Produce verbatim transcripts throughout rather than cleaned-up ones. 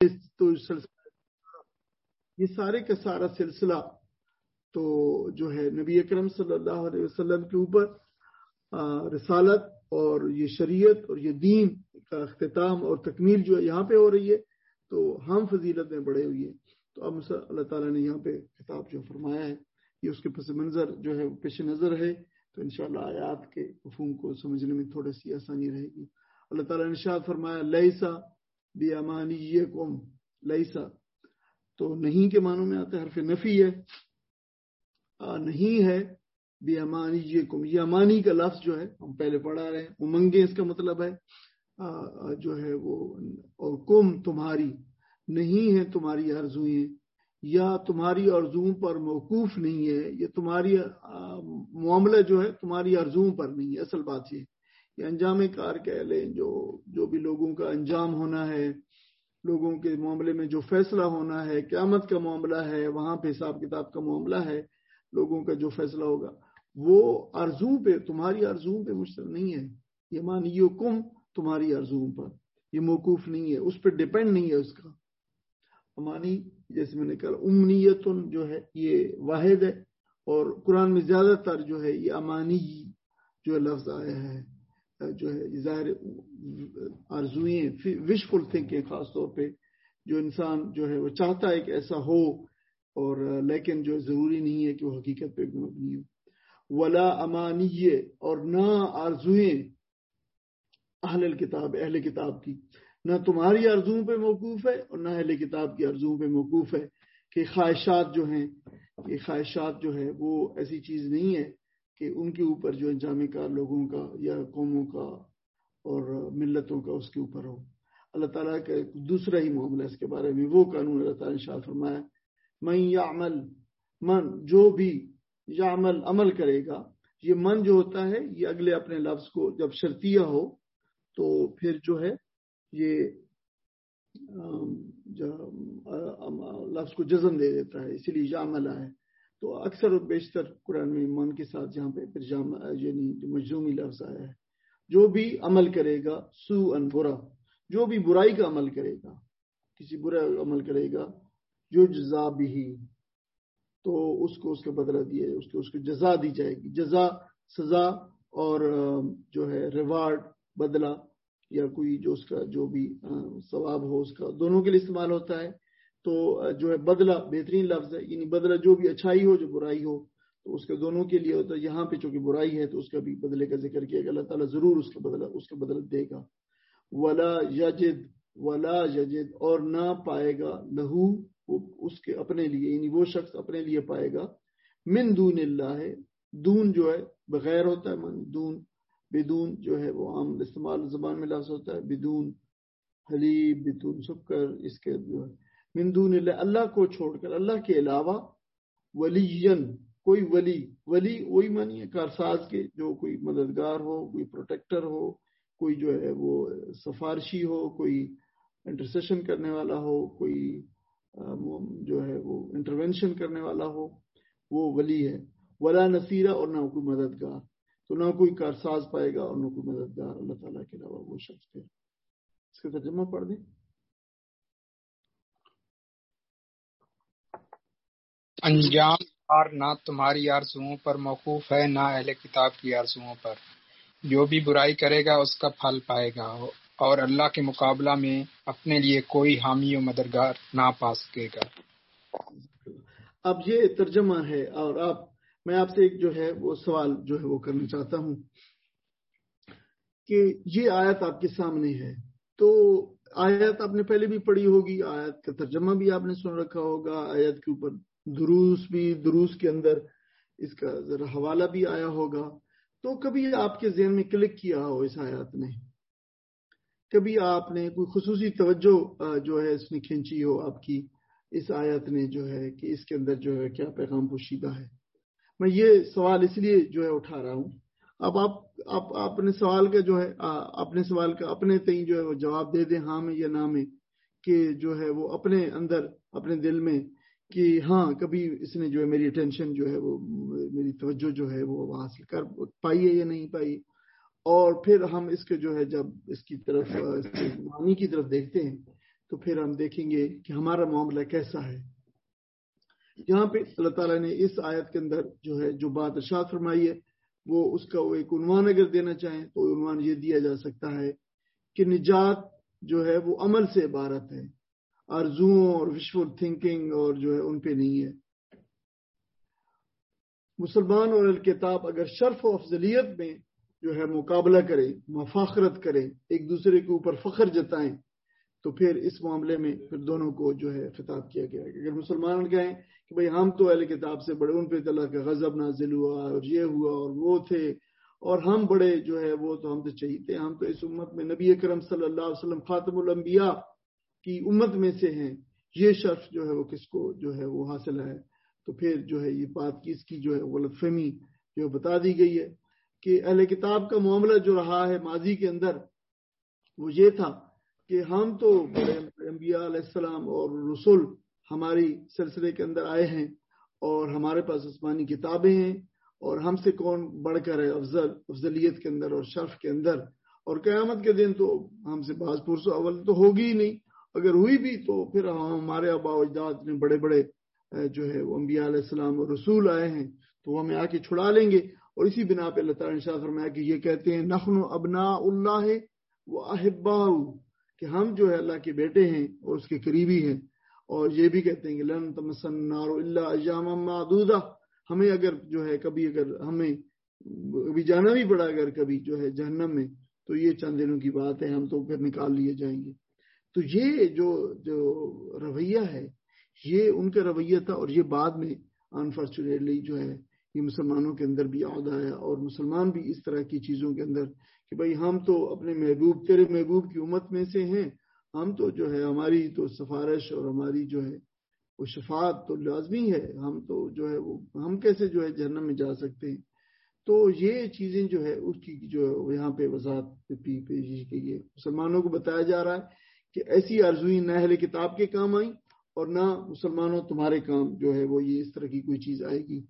تو یہ سارے کا سارا سلسلہ تو جو ہے نبی اکرم صلی اللہ علیہ وسلم کے اوپر رسالت اور یہ شریعت اور یہ دین کا اختتام اور تکمیل جو ہے یہاں پہ ہو رہی ہے، تو ہم فضیلت میں بڑے ہوئے. تو اب اللہ تعالیٰ نے یہاں پہ خطاب جو فرمایا ہے یہ اس کے پس منظر جو ہے پیش نظر ہے، تو انشاءاللہ آیات کے مفہوم کو سمجھنے میں تھوڑی سی آسانی رہے گی. اللہ تعالیٰ نے ارشاد فرمایا لیسا بیامانیکم، لیسا تو نہیں کے معنوں میں آتا ہے، حرف نفی ہے، نہیں ہے، بیامانیکم، یہ امانی کا لفظ جو ہے ہم پہلے پڑھا رہے ہیں، امنگیں اس کا مطلب ہے جو ہے وہ، اور کم تمہاری، نہیں ہے تمہاری آرزوئیں، یا تمہاری آرزوؤں پر موقوف نہیں ہے، یہ تمہاری معاملہ جو ہے تمہاری آرزوؤں پر نہیں ہے. اصل بات یہ یہ انجام کار کہہ لیں، جو جو بھی لوگوں کا انجام ہونا ہے، لوگوں کے معاملے میں جو فیصلہ ہونا ہے، قیامت کا معاملہ ہے، وہاں پہ حساب کتاب کا معاملہ ہے، لوگوں کا جو فیصلہ ہوگا وہ آرزوؤں پہ، تمہاری آرزوؤں پہ مشتمل نہیں ہے. یہ مانیکم تمہاری آرزوؤں پر، یہ موقوف نہیں ہے، اس پہ ڈیپینڈ نہیں ہے اس کا. امانی جیسے میں نے کہا امنیتن جو ہے یہ واحد ہے، اور قرآن میں زیادہ تر جو ہے یہ امانی جو لفظ آیا ہے جو ہے ظاہر آرزوئیں، وشفل تھنکنگ، خاص طور پہ جو انسان جو ہے وہ چاہتا ہے کہ ایسا ہو، اور لیکن جو ضروری نہیں ہے کہ وہ حقیقت پہ مبنی ہو. ولا امانیہ، اور نہ آرزوئیں اہل الکتاب، اہل کتاب کی، نہ تمہاری آرزوؤں پہ موقوف ہے اور نہ اہل کتاب کی آرزوؤں پہ موقوف ہے. کہ خواہشات جو ہیں، یہ خواہشات جو ہے وہ ایسی چیز نہیں ہے کہ ان کے اوپر جو انجام کار لوگوں کا یا قوموں کا اور ملتوں کا اس کے اوپر ہو. اللہ تعالیٰ کا دوسرا ہی معاملہ اس کے بارے میں، وہ قانون اللہ تعالیٰ نے ارشاد فرمایا من یعمل، من جو بھی یعمل عمل کرے گا. یہ من جو ہوتا ہے یہ اگلے اپنے لفظ کو جب شرطیہ ہو تو پھر جو ہے یہ لفظ کو جزم دے دیتا ہے، اسی لیے یعمل ہے. تو اکثر و بیشتر قرآن میں من کے ساتھ جہاں پہ پھر یعنی مجزومی لفظ آیا ہے، جو بھی عمل کرے گا سو ان برا، جو بھی برائی کا عمل کرے گا، کسی برا عمل کرے گا، جو جزا بھی، تو اس کو اس کا بدلہ دیا، اس کو اس کو جزا دی جائے گی. جزا سزا اور جو ہے ریوارڈ بدلہ، یا کوئی جو اس کا جو بھی ثواب ہو اس کا، دونوں کے لیے استعمال ہوتا ہے. تو جو ہے بدلہ بہترین لفظ ہے، یعنی بدلہ جو بھی اچھائی ہو جو برائی ہو تو اس کا دونوں کے لیے ہوتا ہے. یہاں پہ چونکہ برائی ہے تو اس کا بھی بدلے کا ذکر کیا کہ اللہ تعالیٰ ضرور اس کا بدلہ اس کا بدلہ دے گا. ولا یجد، ولا یجد، اور نہ پائے گا، لہو اس کے اپنے لیے، یعنی وہ شخص اپنے لیے پائے گا، من دون اللہ، دون جو ہے بغیر ہوتا ہے، من دون، بدون جو ہے وہ عام استعمال زبان میں لفظ ہوتا ہے، بدون حلیب، بدون سکر، اس کے جو ہے من دون اللہ، اللہ کو چھوڑ کر، اللہ کے علاوہ، ولیین، کوئی ولی، ولی وہی معنی ہے کارساز کے، جو کوئی مددگار ہو، کوئی پروٹیکٹر ہو، کوئی جو ہے وہ سفارشی ہو، کوئی انٹرسیشن کرنے والا ہو، کوئی جو ہے وہ انٹروینشن کرنے والا ہو، وہ ولی ہے. ولا نصیرہ، اور نہ کوئی مددگار، تو نہ کوئی کارساز پائے گا اور نہ کوئی مددگار اللہ تعالیٰ کے علاوہ وہ شخص. پھر اس کا ترجمہ پڑھ دیں. انجام کار نہ تمہاری آرزوؤں پر موقوف ہے نہ اہل کتاب کی آرزوؤں پر، جو بھی برائی کرے گا اس کا پھل پائے گا، اور اللہ کے مقابلہ میں اپنے لیے کوئی حامی و مددگار نہ پا سکے گا. اب یہ ترجمہ ہے، اور آپ میں آپ سے ایک جو ہے وہ سوال جو ہے وہ کرنا چاہتا ہوں کہ یہ آیت آپ کے سامنے ہے، تو آیت آپ نے پہلے بھی پڑھی ہوگی، آیت کا ترجمہ بھی آپ نے سن رکھا ہوگا، آیت کے اوپر دروس بھی، دروس کے اندر اس کا ذرا حوالہ بھی آیا ہوگا. تو کبھی آپ کے ذہن میں کلک کیا ہو اس آیت نے، کبھی آپ نے کوئی خصوصی توجہ جو ہے اس نے کھینچی ہو آپ کی اس آیت نے، جو ہے کہ اس کے اندر جو ہے کیا پیغام پوشیدہ ہے. میں یہ سوال اس لیے جو ہے اٹھا رہا ہوں. اب آپ آپ اپنے سوال کا جو ہے اپنے سوال کا اپنے تئیں جو ہے وہ جواب دے دیں، ہاں میں یا نہ میں، کہ جو ہے وہ اپنے اندر اپنے دل میں کہ ہاں کبھی اس نے جو ہے میری اٹینشن جو ہے وہ میری توجہ جو ہے وہ حاصل کر پائی ہے یا نہیں پائی. اور پھر ہم اس کے جو ہے جب اس کی طرف اس کے معنی کی طرف دیکھتے ہیں تو پھر ہم دیکھیں گے کہ ہمارا معاملہ کیسا ہے۔ یہاں پہ اللہ تعالیٰ نے اس آیت کے اندر جو ہے جو بات ارشاد فرمائی ہے وہ اس کا وہ ایک عنوان اگر دینا چاہیں تو عنوان یہ دیا جا سکتا ہے کہ نجات جو ہے وہ عمل سے عبارت ہے، آرزوؤں اور وشفل تھنکنگ اور جو ہے ان پہ نہیں ہے۔ مسلمان اور الکتاب اگر شرف و افضلیت میں جو ہے مقابلہ کریں، مفاخرت کریں، ایک دوسرے کے اوپر فخر جتائیں، تو پھر اس معاملے میں پھر دونوں کو جو ہے خطاب کیا گیا ہے۔ اگر مسلمان کہیں کہ بھئی ہم تو اہل کتاب سے بڑے، ان پہ اللہ کا غضب نازل ہوا اور یہ ہوا اور وہ تھے اور ہم بڑے جو ہے وہ تو ہم تو چاہیے، ہم تو اس امت میں نبی اکرم صلی اللہ علیہ وسلم خاتم الانبیاء کی امت میں سے ہیں، یہ شرف جو ہے وہ کس کو جو ہے وہ حاصل ہے؟ تو پھر جو ہے یہ بات کی اس کی جو ہے غلط فہمی جو بتا دی گئی ہے کہ اہل کتاب کا معاملہ جو رہا ہے ماضی کے اندر وہ یہ تھا کہ ہم تو بڑے انبیاء علیہ السلام اور رسول ہماری سلسلے کے اندر آئے ہیں اور ہمارے پاس آسمانی کتابیں ہیں اور ہم سے کون بڑھ کر ہے افضل افضلیت کے اندر اور شرف کے اندر، اور قیامت کے دن تو ہم سے بعض پرسو اول تو ہوگی ہی نہیں، اگر ہوئی بھی تو پھر ہمارے آباء و اجداد نے بڑے بڑے جو ہے وہ انبیاء علیہ السلام اور رسول آئے ہیں تو وہ ہمیں آ کے چھڑا لیں گے۔ اور اسی بنا پہ اللہ تعالیٰ نے ارشاد فرمایا کہ یہ کہتے ہیں نحن ابناء اللہ و احباؤ، کہ ہم جو ہے اللہ کے بیٹے ہیں اور اس کے قریبی ہیں، اور یہ بھی کہتے ہیں کہ لن تمسن النار الا ایاما معدودہ، ہمیں اگر جو ہے کبھی اگر ہمیں ابھی جانا بھی پڑا اگر کبھی جو ہے جہنم میں تو یہ چند دنوں کی بات ہے، ہم تو پھر نکال لیے جائیں گے۔ تو یہ جو جو رویہ ہے یہ ان کا رویہ تھا، اور یہ بعد میں انفارچونیٹلی جو ہے یہ مسلمانوں کے اندر بھی عہدہ ہے، اور مسلمان بھی اس طرح کی چیزوں کے اندر کہ بھئی ہم تو اپنے محبوب تیرے محبوب کی امت میں سے ہیں، ہم تو جو ہے ہماری تو سفارش اور ہماری جو ہے وہ شفاعت تو لازمی ہے، ہم تو جو ہے وہ ہم کیسے جو ہے جہنم میں جا سکتے ہیں۔ تو یہ چیزیں جو ہے اس کی جو یہاں پہ وضاحت پیش کی ہے، مسلمانوں کو بتایا جا رہا ہے کہ ایسی آرزوئیں نہ اہل کتاب کے کام آئیں اور نہ مسلمانوں تمہارے کام جو ہے وہ یہ اس طرح کی کوئی چیز آئے گی۔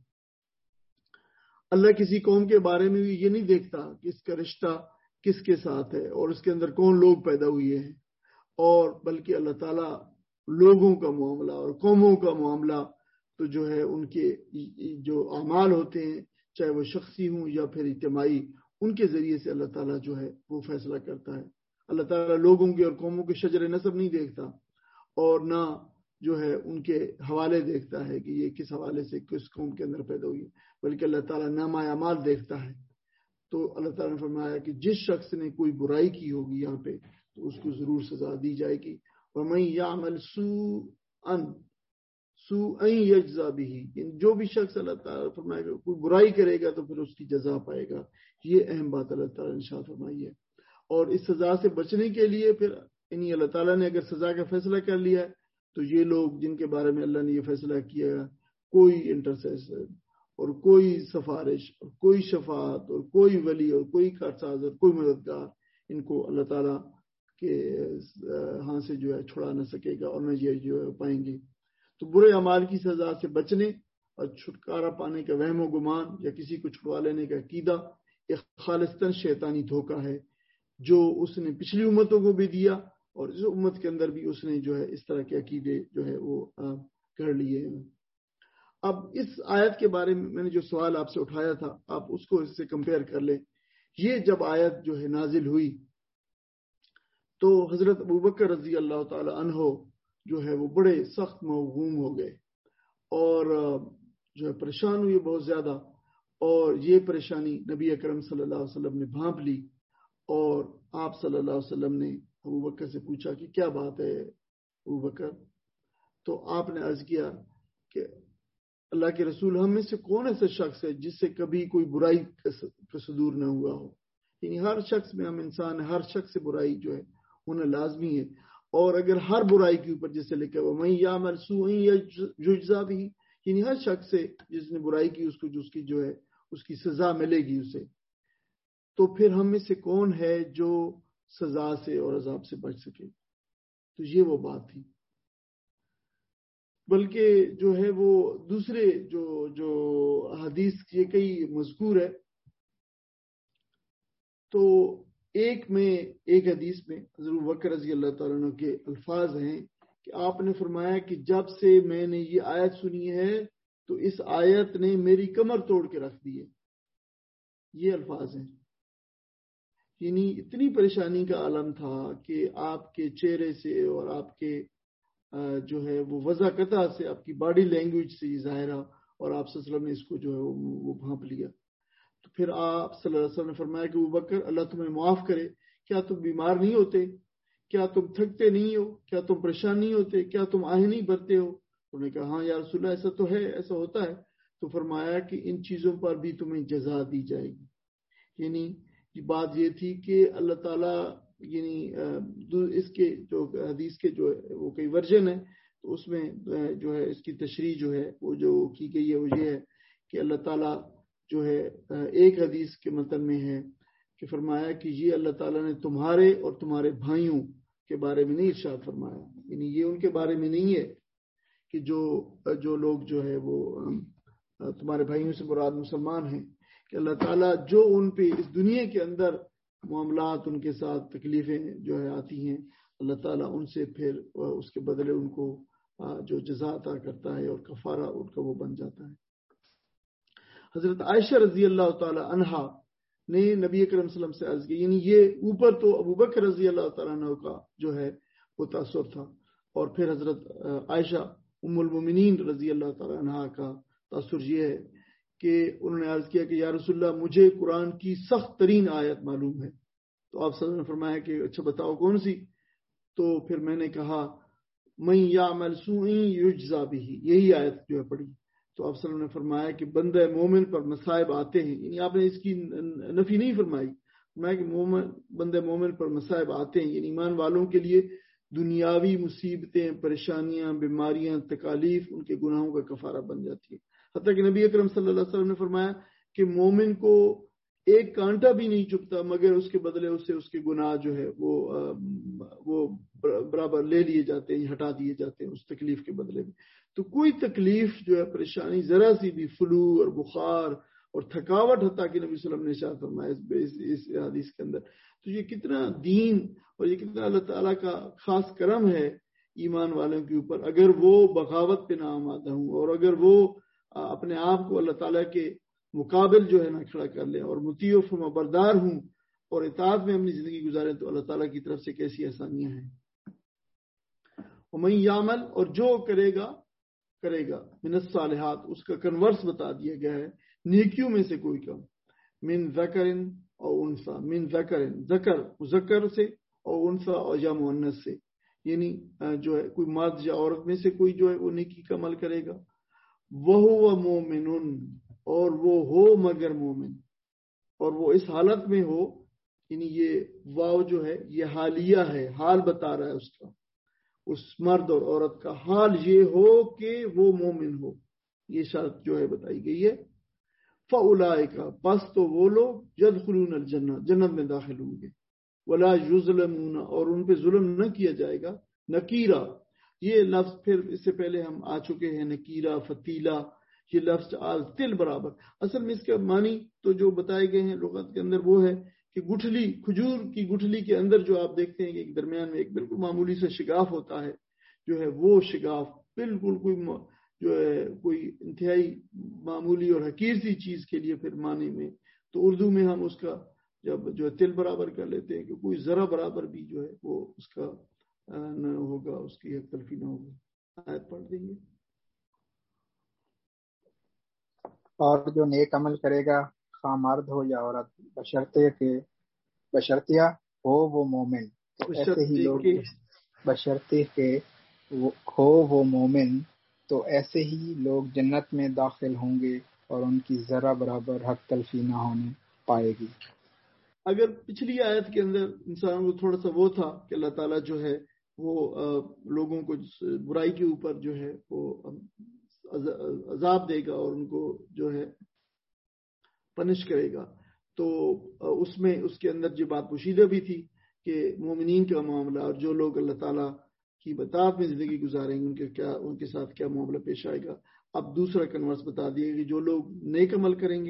اللہ کسی قوم کے بارے میں بھی یہ نہیں دیکھتا کہ اس کا رشتہ کس کے ساتھ ہے اور اس کے اندر کون لوگ پیدا ہوئے ہیں، اور بلکہ اللہ تعالیٰ لوگوں کا معاملہ اور قوموں کا معاملہ تو جو ہے ان کے جو اعمال ہوتے ہیں چاہے وہ شخصی ہوں یا پھر اجتماعی، ان کے ذریعے سے اللہ تعالیٰ جو ہے وہ فیصلہ کرتا ہے۔ اللہ تعالیٰ لوگوں کے اور قوموں کے شجر نسب نہیں دیکھتا اور نہ جو ہے ان کے حوالے دیکھتا ہے کہ یہ کس حوالے سے کس قوم کے اندر پیدا ہوئی، بلکہ اللہ تعالیٰ نامہ اعمال دیکھتا ہے۔ تو اللہ تعالیٰ نے فرمایا کہ جس شخص نے کوئی برائی کی ہوگی یہاں پہ تو اس کو ضرور سزا دی جائے گی۔ وَمَن يَعْمَلْ سُوءًا سُوءًا يَجْزَى بِهِ، جو بھی شخص اللہ تعالیٰ فرمائے گا کوئی برائی کرے گا تو پھر اس کی جزا پائے گا۔ یہ اہم بات اللہ تعالیٰ نے ارشاد فرمائی ہے، اور اس سزا سے بچنے کے لیے پھر یعنی اللہ تعالیٰ نے اگر سزا کا فیصلہ کر لیا ہے تو یہ لوگ جن کے بارے میں اللہ نے یہ فیصلہ کیا ہے کوئی انٹرسیسر اور کوئی سفارش اور کوئی شفاعت اور کوئی ولی اور کوئی کارساز اور کوئی مددگار ان کو اللہ تعالیٰ کے ہاں سے جو ہے چھڑا نہ سکے گا اور نہ یہ جو ہے پائیں گے۔ تو برے اعمال کی سزا سے بچنے اور چھٹکارا پانے کا وہم و گمان یا کسی کو چھڑوا لینے کا عقیدہ ایک خالصتاً شیطانی دھوکہ ہے جو اس نے پچھلی امتوں کو بھی دیا، اور اس امت کے اندر بھی اس نے جو ہے اس طرح کے عقیدے جو ہے وہ کر لیے ہیں۔ اب اس آیت کے بارے میں میں نے جو سوال آپ سے اٹھایا تھا آپ اس کو اس سے کمپیئر کر لیں۔ یہ جب آیت جو ہے نازل ہوئی تو حضرت ابوبکر رضی اللہ تعالی عنہ جو ہے وہ بڑے سخت موہوم ہو گئے اور جو ہے پریشان ہوئے بہت زیادہ، اور یہ پریشانی نبی اکرم صلی اللہ علیہ وسلم نے بھانپ لی، اور آپ صلی اللہ علیہ وسلم نے ابوبکر سے پوچھا کہ کیا بات ہے ابوبکر؟ تو آپ نے عرض کیا کہ اللہ کے رسول ہم میں سے کون ایسا شخص ہے جس سے کبھی کوئی برائی کا صدور نہ ہوا ہو؟ یعنی ہر شخص میں ہم انسان ہر شخص سے برائی جو ہے ہونا لازمی ہے، اور اگر ہر برائی کے اوپر جیسے لکھا ہوا میں یا مرسو یا یجزا بھی، یعنی ہر شخص سے جس نے برائی کی اس کو جو اس کی جو ہے اس کی سزا ملے گی اسے، تو پھر ہم میں سے کون ہے جو سزا سے اور عذاب سے بچ سکے؟ تو یہ وہ بات تھی۔ بلکہ جو ہے وہ دوسرے جو جو حدیث یہ کئی مذکور ہے، تو ایک میں ایک حدیث میں حضرت بکر رضی اللہ تعالیٰ عنہ کے الفاظ ہیں کہ آپ نے فرمایا کہ جب سے میں نے یہ آیت سنی ہے تو اس آیت نے میری کمر توڑ کے رکھ دی ہے. یہ الفاظ ہیں. یعنی اتنی پریشانی کا عالم تھا کہ آپ کے چہرے سے اور آپ کے جو ہے وہ وضع قطع سے، آپ کی باڈی لینگویج سے یہ ظاہرہ، اور آپ صلی اللہ علیہ وسلم نے اس کو جو ہے وہ بھانپ لیا. تو پھر آپ صلی اللہ علیہ وسلم نے فرمایا کہ ابو بکر اللہ تمہیں معاف کرے، کیا تم بیمار نہیں ہوتے؟ کیا تم تھکتے نہیں ہو؟ کیا تم پریشان نہیں ہوتے؟ کیا تم آہ نہیں بھرتے ہو؟ انہوں نے کہا ہاں یا رسول اللہ ایسا تو ہے، ایسا ہوتا ہے. تو فرمایا کہ ان چیزوں پر بھی تمہیں جزا دی جائے گی. یعنی بات یہ تھی کہ اللہ تعالیٰ، یعنی اس کے جو حدیث کے جو ہے وہ کئی ورژن ہیں، تو اس میں جو ہے اس کی تشریح جو ہے وہ جو کی گئی ہے وہ یہ ہے کہ اللہ تعالیٰ جو ہے ایک حدیث کے متن میں ہے کہ فرمایا کہ یہ اللہ تعالیٰ نے تمہارے اور تمہارے بھائیوں کے بارے میں نہیں ارشاد فرمایا. یعنی یہ ان کے بارے میں نہیں ہے کہ جو جو لوگ جو ہے وہ تمہارے بھائیوں سے مراد مسلمان ہیں، کہ اللہ تعالیٰ جو ان پہ اس دنیا کے اندر معاملات ان کے ساتھ تکلیفیں جو ہے آتی ہیں، اللہ تعالیٰ ان سے پھر اس کے بدلے ان کو جو جزا عطا کرتا ہے اور کفارہ ان کا وہ بن جاتا ہے. حضرت عائشہ رضی اللہ تعالی عنہا نے نبی اکرم صلی اللہ علیہ وسلم سے عرض کی، یعنی یہ اوپر تو ابو بکر رضی اللہ تعالیٰ عنہ کا جو ہے وہ تاثر تھا، اور پھر حضرت عائشہ ام المومنین رضی اللہ تعالیٰ عنہا کا تاثر یہ ہے کہ انہوں نے عرض کیا کہ یا رسول اللہ مجھے قرآن کی سخت ترین آیت معلوم ہے. تو آپ صلی اللہ علیہ وسلم نے فرمایا کہ اچھا بتاؤ کون سی؟ تو پھر میں نے کہا من یعمل سوء یجزا بہ، یہی آیت جو ہے پڑھی. تو آپ صلی اللہ علیہ وسلم نے فرمایا کہ بندہ مومن پر مصائب آتے ہیں، یعنی آپ نے اس کی نفی نہیں فرمائی، فرمایا کہ مومن بندہ مومن پر مصائب آتے ہیں، یعنی ایمان والوں کے لیے دنیاوی مصیبتیں، پریشانیاں، بیماریاں، تکالیف ان کے گناہوں کا کفارہ بن جاتی ہے. حتیٰ کہ نبی اکرم صلی اللہ علیہ وسلم نے فرمایا کہ مومن کو ایک کانٹا بھی نہیں چبھتا مگر اس کے بدلے اسے اس کے گناہ جو ہے وہ وہ برابر لے لیے جاتے ہیں، ہٹا دیے جاتے ہیں اس تکلیف کے بدلے میں. تو کوئی تکلیف جو ہے پریشانی ذرا سی بھی، فلو اور بخار اور تھکاوٹ، حتیٰ کہ نبی صلی اللہ علیہ وسلم نے ارشاد فرمایا اس حدیث کے اندر. تو یہ کتنا دین اور یہ کتنا اللہ تعالیٰ کا خاص کرم ہے ایمان والوں کے اوپر، اگر وہ بغاوت پہ نہ آمادہ ہوں اور اگر وہ اپنے آپ کو اللہ تعالیٰ کے مقابل جو ہے نہ کھڑا کر لیں اور مطیع و فرما بردار ہوں اور اطاعت میں اپنی زندگی گزاریں، تو اللہ تعالیٰ کی طرف سے کیسی آسانیاں ہیں. ومن یعمل، اور جو کرے گا کرے گا من الصالحات، اس کا کنورس بتا دیا گیا ہے نیکیوں میں سے کوئی کام، من ذکر او انثى، من ذکر ذکر مذکر سے، او انثى اور یا مؤنث سے، یعنی جو ہے کوئی مرد یا عورت میں سے کوئی جو ہے وہ نیکی کا عمل کرے گا. وَهُوَ مُؤْمِنٌ، اور وہ ہو مگر مومن، اور وہ اس حالت میں ہو، یعنی یہ واو جو ہے یہ حالیہ ہے، حال بتا رہا ہے اس کا، اس مرد اور عورت کا حال یہ ہو کہ وہ مومن ہو، یہ شرط جو ہے بتائی گئی ہے. فَأُولَئِكَ، پس تو وہ لوگ يَدْخُلُونَ الْجَنَّةَ، جنت میں داخل ہوں گے. وَلَا يُظْلَمُونَ، اور ان پہ ظلم نہ کیا جائے گا. نکیرہ، یہ لفظ پھر اس سے پہلے ہم آ چکے ہیں، نکیرہ، فتیلہ، یہ لفظ آل تل برابر. اصل میں اس کا معنی تو جو بتائے گئے ہیں لغت کے اندر وہ ہے کہ گٹھلی، کھجور کی گٹھلی کے اندر جو آپ دیکھتے ہیں کہ ایک درمیان میں ایک بالکل معمولی سے شگاف ہوتا ہے، جو ہے وہ شگاف بالکل کوئی جو ہے کوئی انتہائی معمولی اور حقیر سی چیز کے لیے پھر معنی میں، تو اردو میں ہم اس کا جب جو ہے تل برابر کر لیتے ہیں کہ کوئی ذرا برابر بھی جو ہے وہ اس کا نہ ہوگا، اس کی ایک تلفی نہ ہوگی. آیت پڑھ دیں گے. اور جو نیک عمل کرے گا خواہ مرد ہو یا عورت، بشرطے کہ بشرطیہ ہو وہ مومن، تو ایسے ہی لوگ بشرطے کہ ہو وہ مومن تو ایسے ہی لوگ جنت میں داخل ہوں گے اور ان کی ذرا برابر حق تلفی نہ ہونے پائے گی. اگر پچھلی آیت کے اندر انسان کو تھوڑا سا وہ تھا کہ اللہ تعالیٰ جو ہے وہ لوگوں کو برائی کے اوپر جو ہے وہ عذاب دے گا اور ان کو جو ہے پنش کرے گا، تو اس میں اس کے اندر جو بات پوشیدہ بھی تھی کہ مومنین کا معاملہ اور جو لوگ اللہ تعالیٰ کی بطاعت میں زندگی گزاریں گے ان کے کیا ان کے ساتھ کیا معاملہ پیش آئے گا. اب دوسرا کنورس بتا دیا کہ جو لوگ نیک عمل کریں گے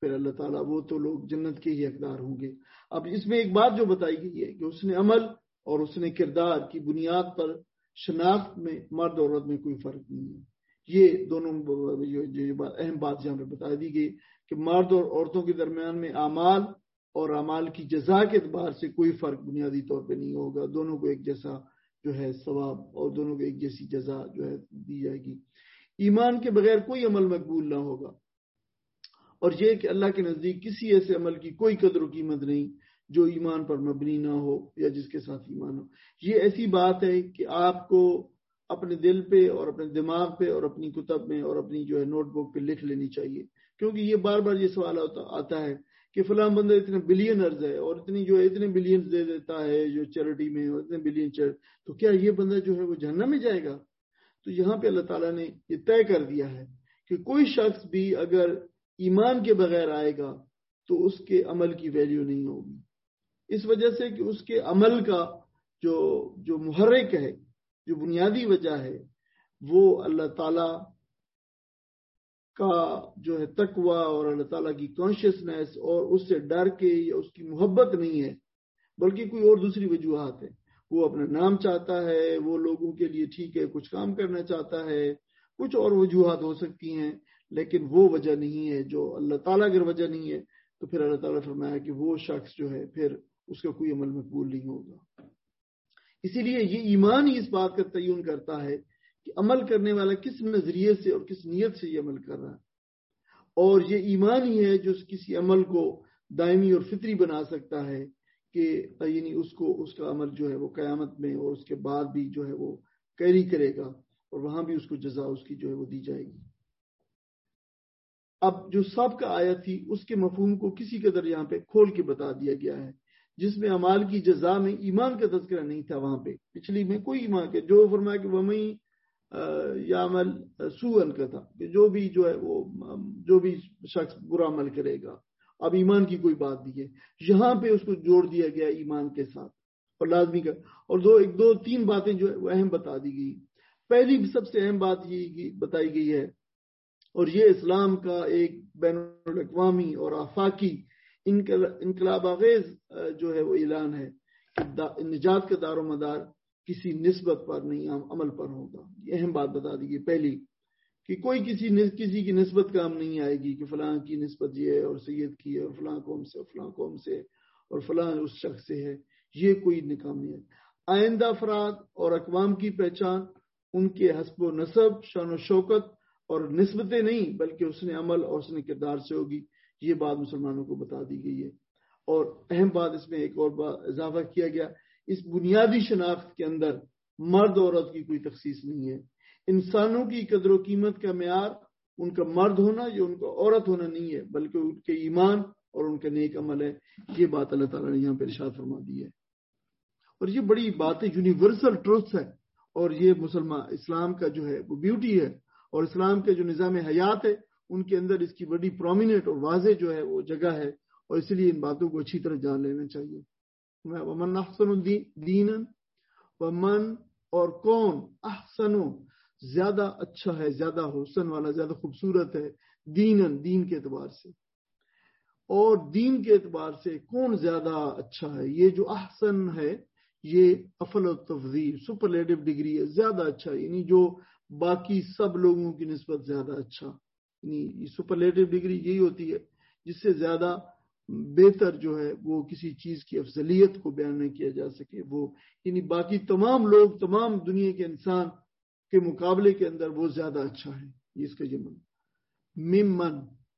پھر اللہ تعالیٰ وہ تو لوگ جنت کے ہی حقدار ہوں گے۔ اب اس میں ایک بات جو بتائی گئی ہے کہ اس نے عمل اور اس نے کردار کی بنیاد پر شناخت میں مرد اور عورت میں کوئی فرق نہیں ہے۔ یہ دونوں جو اہم بات یہاں پہ بتا دی گئی کہ مرد اور عورتوں کے درمیان میں اعمال اور اعمال کی جزا کے اعتبار سے کوئی فرق بنیادی طور پہ نہیں ہوگا، دونوں کو ایک جیسا جو ہے ثواب اور دونوں کو ایک جیسی جزا جو ہے دی جائے گی۔ ایمان کے بغیر کوئی عمل مقبول نہ ہوگا، اور یہ کہ اللہ کے نزدیک کسی ایسے عمل کی کوئی قدر و قیمت نہیں جو ایمان پر مبنی نہ ہو یا جس کے ساتھ ایمان ہو۔ یہ ایسی بات ہے کہ آپ کو اپنے دل پہ اور اپنے دماغ پہ اور اپنی کتب میں اور اپنی جو ہے نوٹ بک پہ لکھ لینی چاہیے، کیونکہ یہ بار بار یہ سوال آتا ہے کہ فلاں بندہ اتنے بلینرز ہے اور اتنی جو ہے اتنے بلینز دے دیتا ہے جو چیریٹی میں، اور اتنے بلین چیریٹی، تو کیا یہ بندہ جو ہے وہ جہنم میں جائے گا؟ تو یہاں پہ اللہ تعالیٰ نے یہ طے کر دیا ہے کہ کوئی شخص بھی اگر ایمان کے بغیر آئے گا تو اس کے عمل کی ویلیو نہیں ہوگی، اس وجہ سے کہ اس کے عمل کا جو جو محرک ہے، جو بنیادی وجہ ہے، وہ اللہ تعالیٰ کا جو ہے تقوی اور اللہ تعالیٰ کی کانشیسنیس اور اس سے ڈر کے یا اس کی محبت نہیں ہے، بلکہ کوئی اور دوسری وجوہات ہے۔ وہ اپنا نام چاہتا ہے، وہ لوگوں کے لیے ٹھیک ہے کچھ کام کرنا چاہتا ہے، کچھ اور وجوہات ہو سکتی ہیں، لیکن وہ وجہ نہیں ہے جو اللہ تعالیٰ اگر وجہ نہیں ہے تو پھر اللہ تعالیٰ فرمایا کہ وہ شخص جو ہے پھر اس کا کوئی عمل مقبول نہیں ہوگا۔ اسی لیے یہ ایمان ہی اس بات کا تعین کرتا ہے کہ عمل کرنے والا کس نظریے سے اور کس نیت سے یہ عمل کر رہا ہے، اور یہ ایمان ہی ہے جو کسی عمل کو دائمی اور فطری بنا سکتا ہے کہ یعنی اس کو اس کا عمل جو ہے وہ قیامت میں اور اس کے بعد بھی جو ہے وہ کیری کرے گا، اور وہاں بھی اس کو جزا اس کی جو ہے وہ دی جائے گی۔ اب جو سابقہ آیت تھی اس کے مفہوم کو کسی قدر یہاں پہ کھول کے بتا دیا گیا ہے، جس میں اعمال کی جزا میں ایمان کا تذکرہ نہیں تھا۔ وہاں پہ پچھلی میں کوئی ایمان کے جو فرمایا کہ وَمَن یعمل سوءًا کا تھا کہ جو بھی جو ہے وہ جو بھی شخص برا عمل کرے گا، اب ایمان کی کوئی بات نہیں ہے۔ یہاں پہ اس کو جوڑ دیا گیا ایمان کے ساتھ اور لازمی کا، اور دو ایک دو تین باتیں جو ہے وہ اہم بتا دی گئی۔ پہلی سب سے اہم بات یہ بتائی گئی ہے، اور یہ اسلام کا ایک بین الاقوامی اور آفاقی انقلاب آغیز جو ہے وہ اعلان ہے کہ نجات کا دار و مدار کسی نسبت پر نہیں عمل پر ہوگا۔ یہ اہم بات بتا دی گئی پہلی، کہ کوئی کسی کسی کی نسبت کام نہیں آئے گی کہ فلاں کی نسبت یہ ہے اور سید کی ہے اور فلاں قوم سے اور فلاں قوم سے اور فلاں اس شخص سے ہے، یہ کوئی نکام نہیں ہے۔ آئندہ افراد اور اقوام کی پہچان ان کے حسب و نسب، شان و شوکت اور نسبتیں نہیں بلکہ اس نے عمل اور اس نے کردار سے ہوگی۔ یہ بات مسلمانوں کو بتا دی گئی ہے۔ اور اہم بات اس میں ایک اور بات اضافہ کیا گیا، اس بنیادی شناخت کے اندر مرد اور عورت کی کوئی تخصیص نہیں ہے۔ انسانوں کی قدر و قیمت کا معیار ان کا مرد ہونا یا ان کا عورت ہونا نہیں ہے، بلکہ ان کے ایمان اور ان کا نیک عمل ہے۔ یہ بات اللہ تعالیٰ نے یہاں پہ ارشاد فرما دی ہے، اور یہ بڑی بات ہے، یونیورسل ٹروتھ ہے، اور یہ مسلمان اسلام کا جو ہے وہ بیوٹی ہے، اور اسلام کے جو نظام حیات ہے ان کے اندر اس کی بڑی پرومیننٹ اور واضح جو ہے وہ جگہ ہے، اور اس لیے ان باتوں کو اچھی طرح جان لینا چاہیے۔ ومن احسن دینا، ومن اور کون احسن زیادہ اچھا ہے، زیادہ حسن والا، زیادہ خوبصورت ہے، دینن دین کے اعتبار سے، اور دین کے اعتبار سے کون زیادہ اچھا ہے۔ یہ جو احسن ہے یہ افضل التفضیل سپرلیٹو ڈگری ہے، زیادہ اچھا، یعنی جو باقی سب لوگوں کی نسبت زیادہ اچھا، یعنی سپرلیٹو ڈگری یہی ہوتی ہے جس سے زیادہ بہتر جو ہے وہ کسی چیز کی افضلیت کو بیان نہیں کیا جا سکے، وہ یعنی باقی تمام لوگ، تمام دنیا کے انسان کے مقابلے کے اندر وہ زیادہ اچھا ہے۔ اس کا جمع ممن،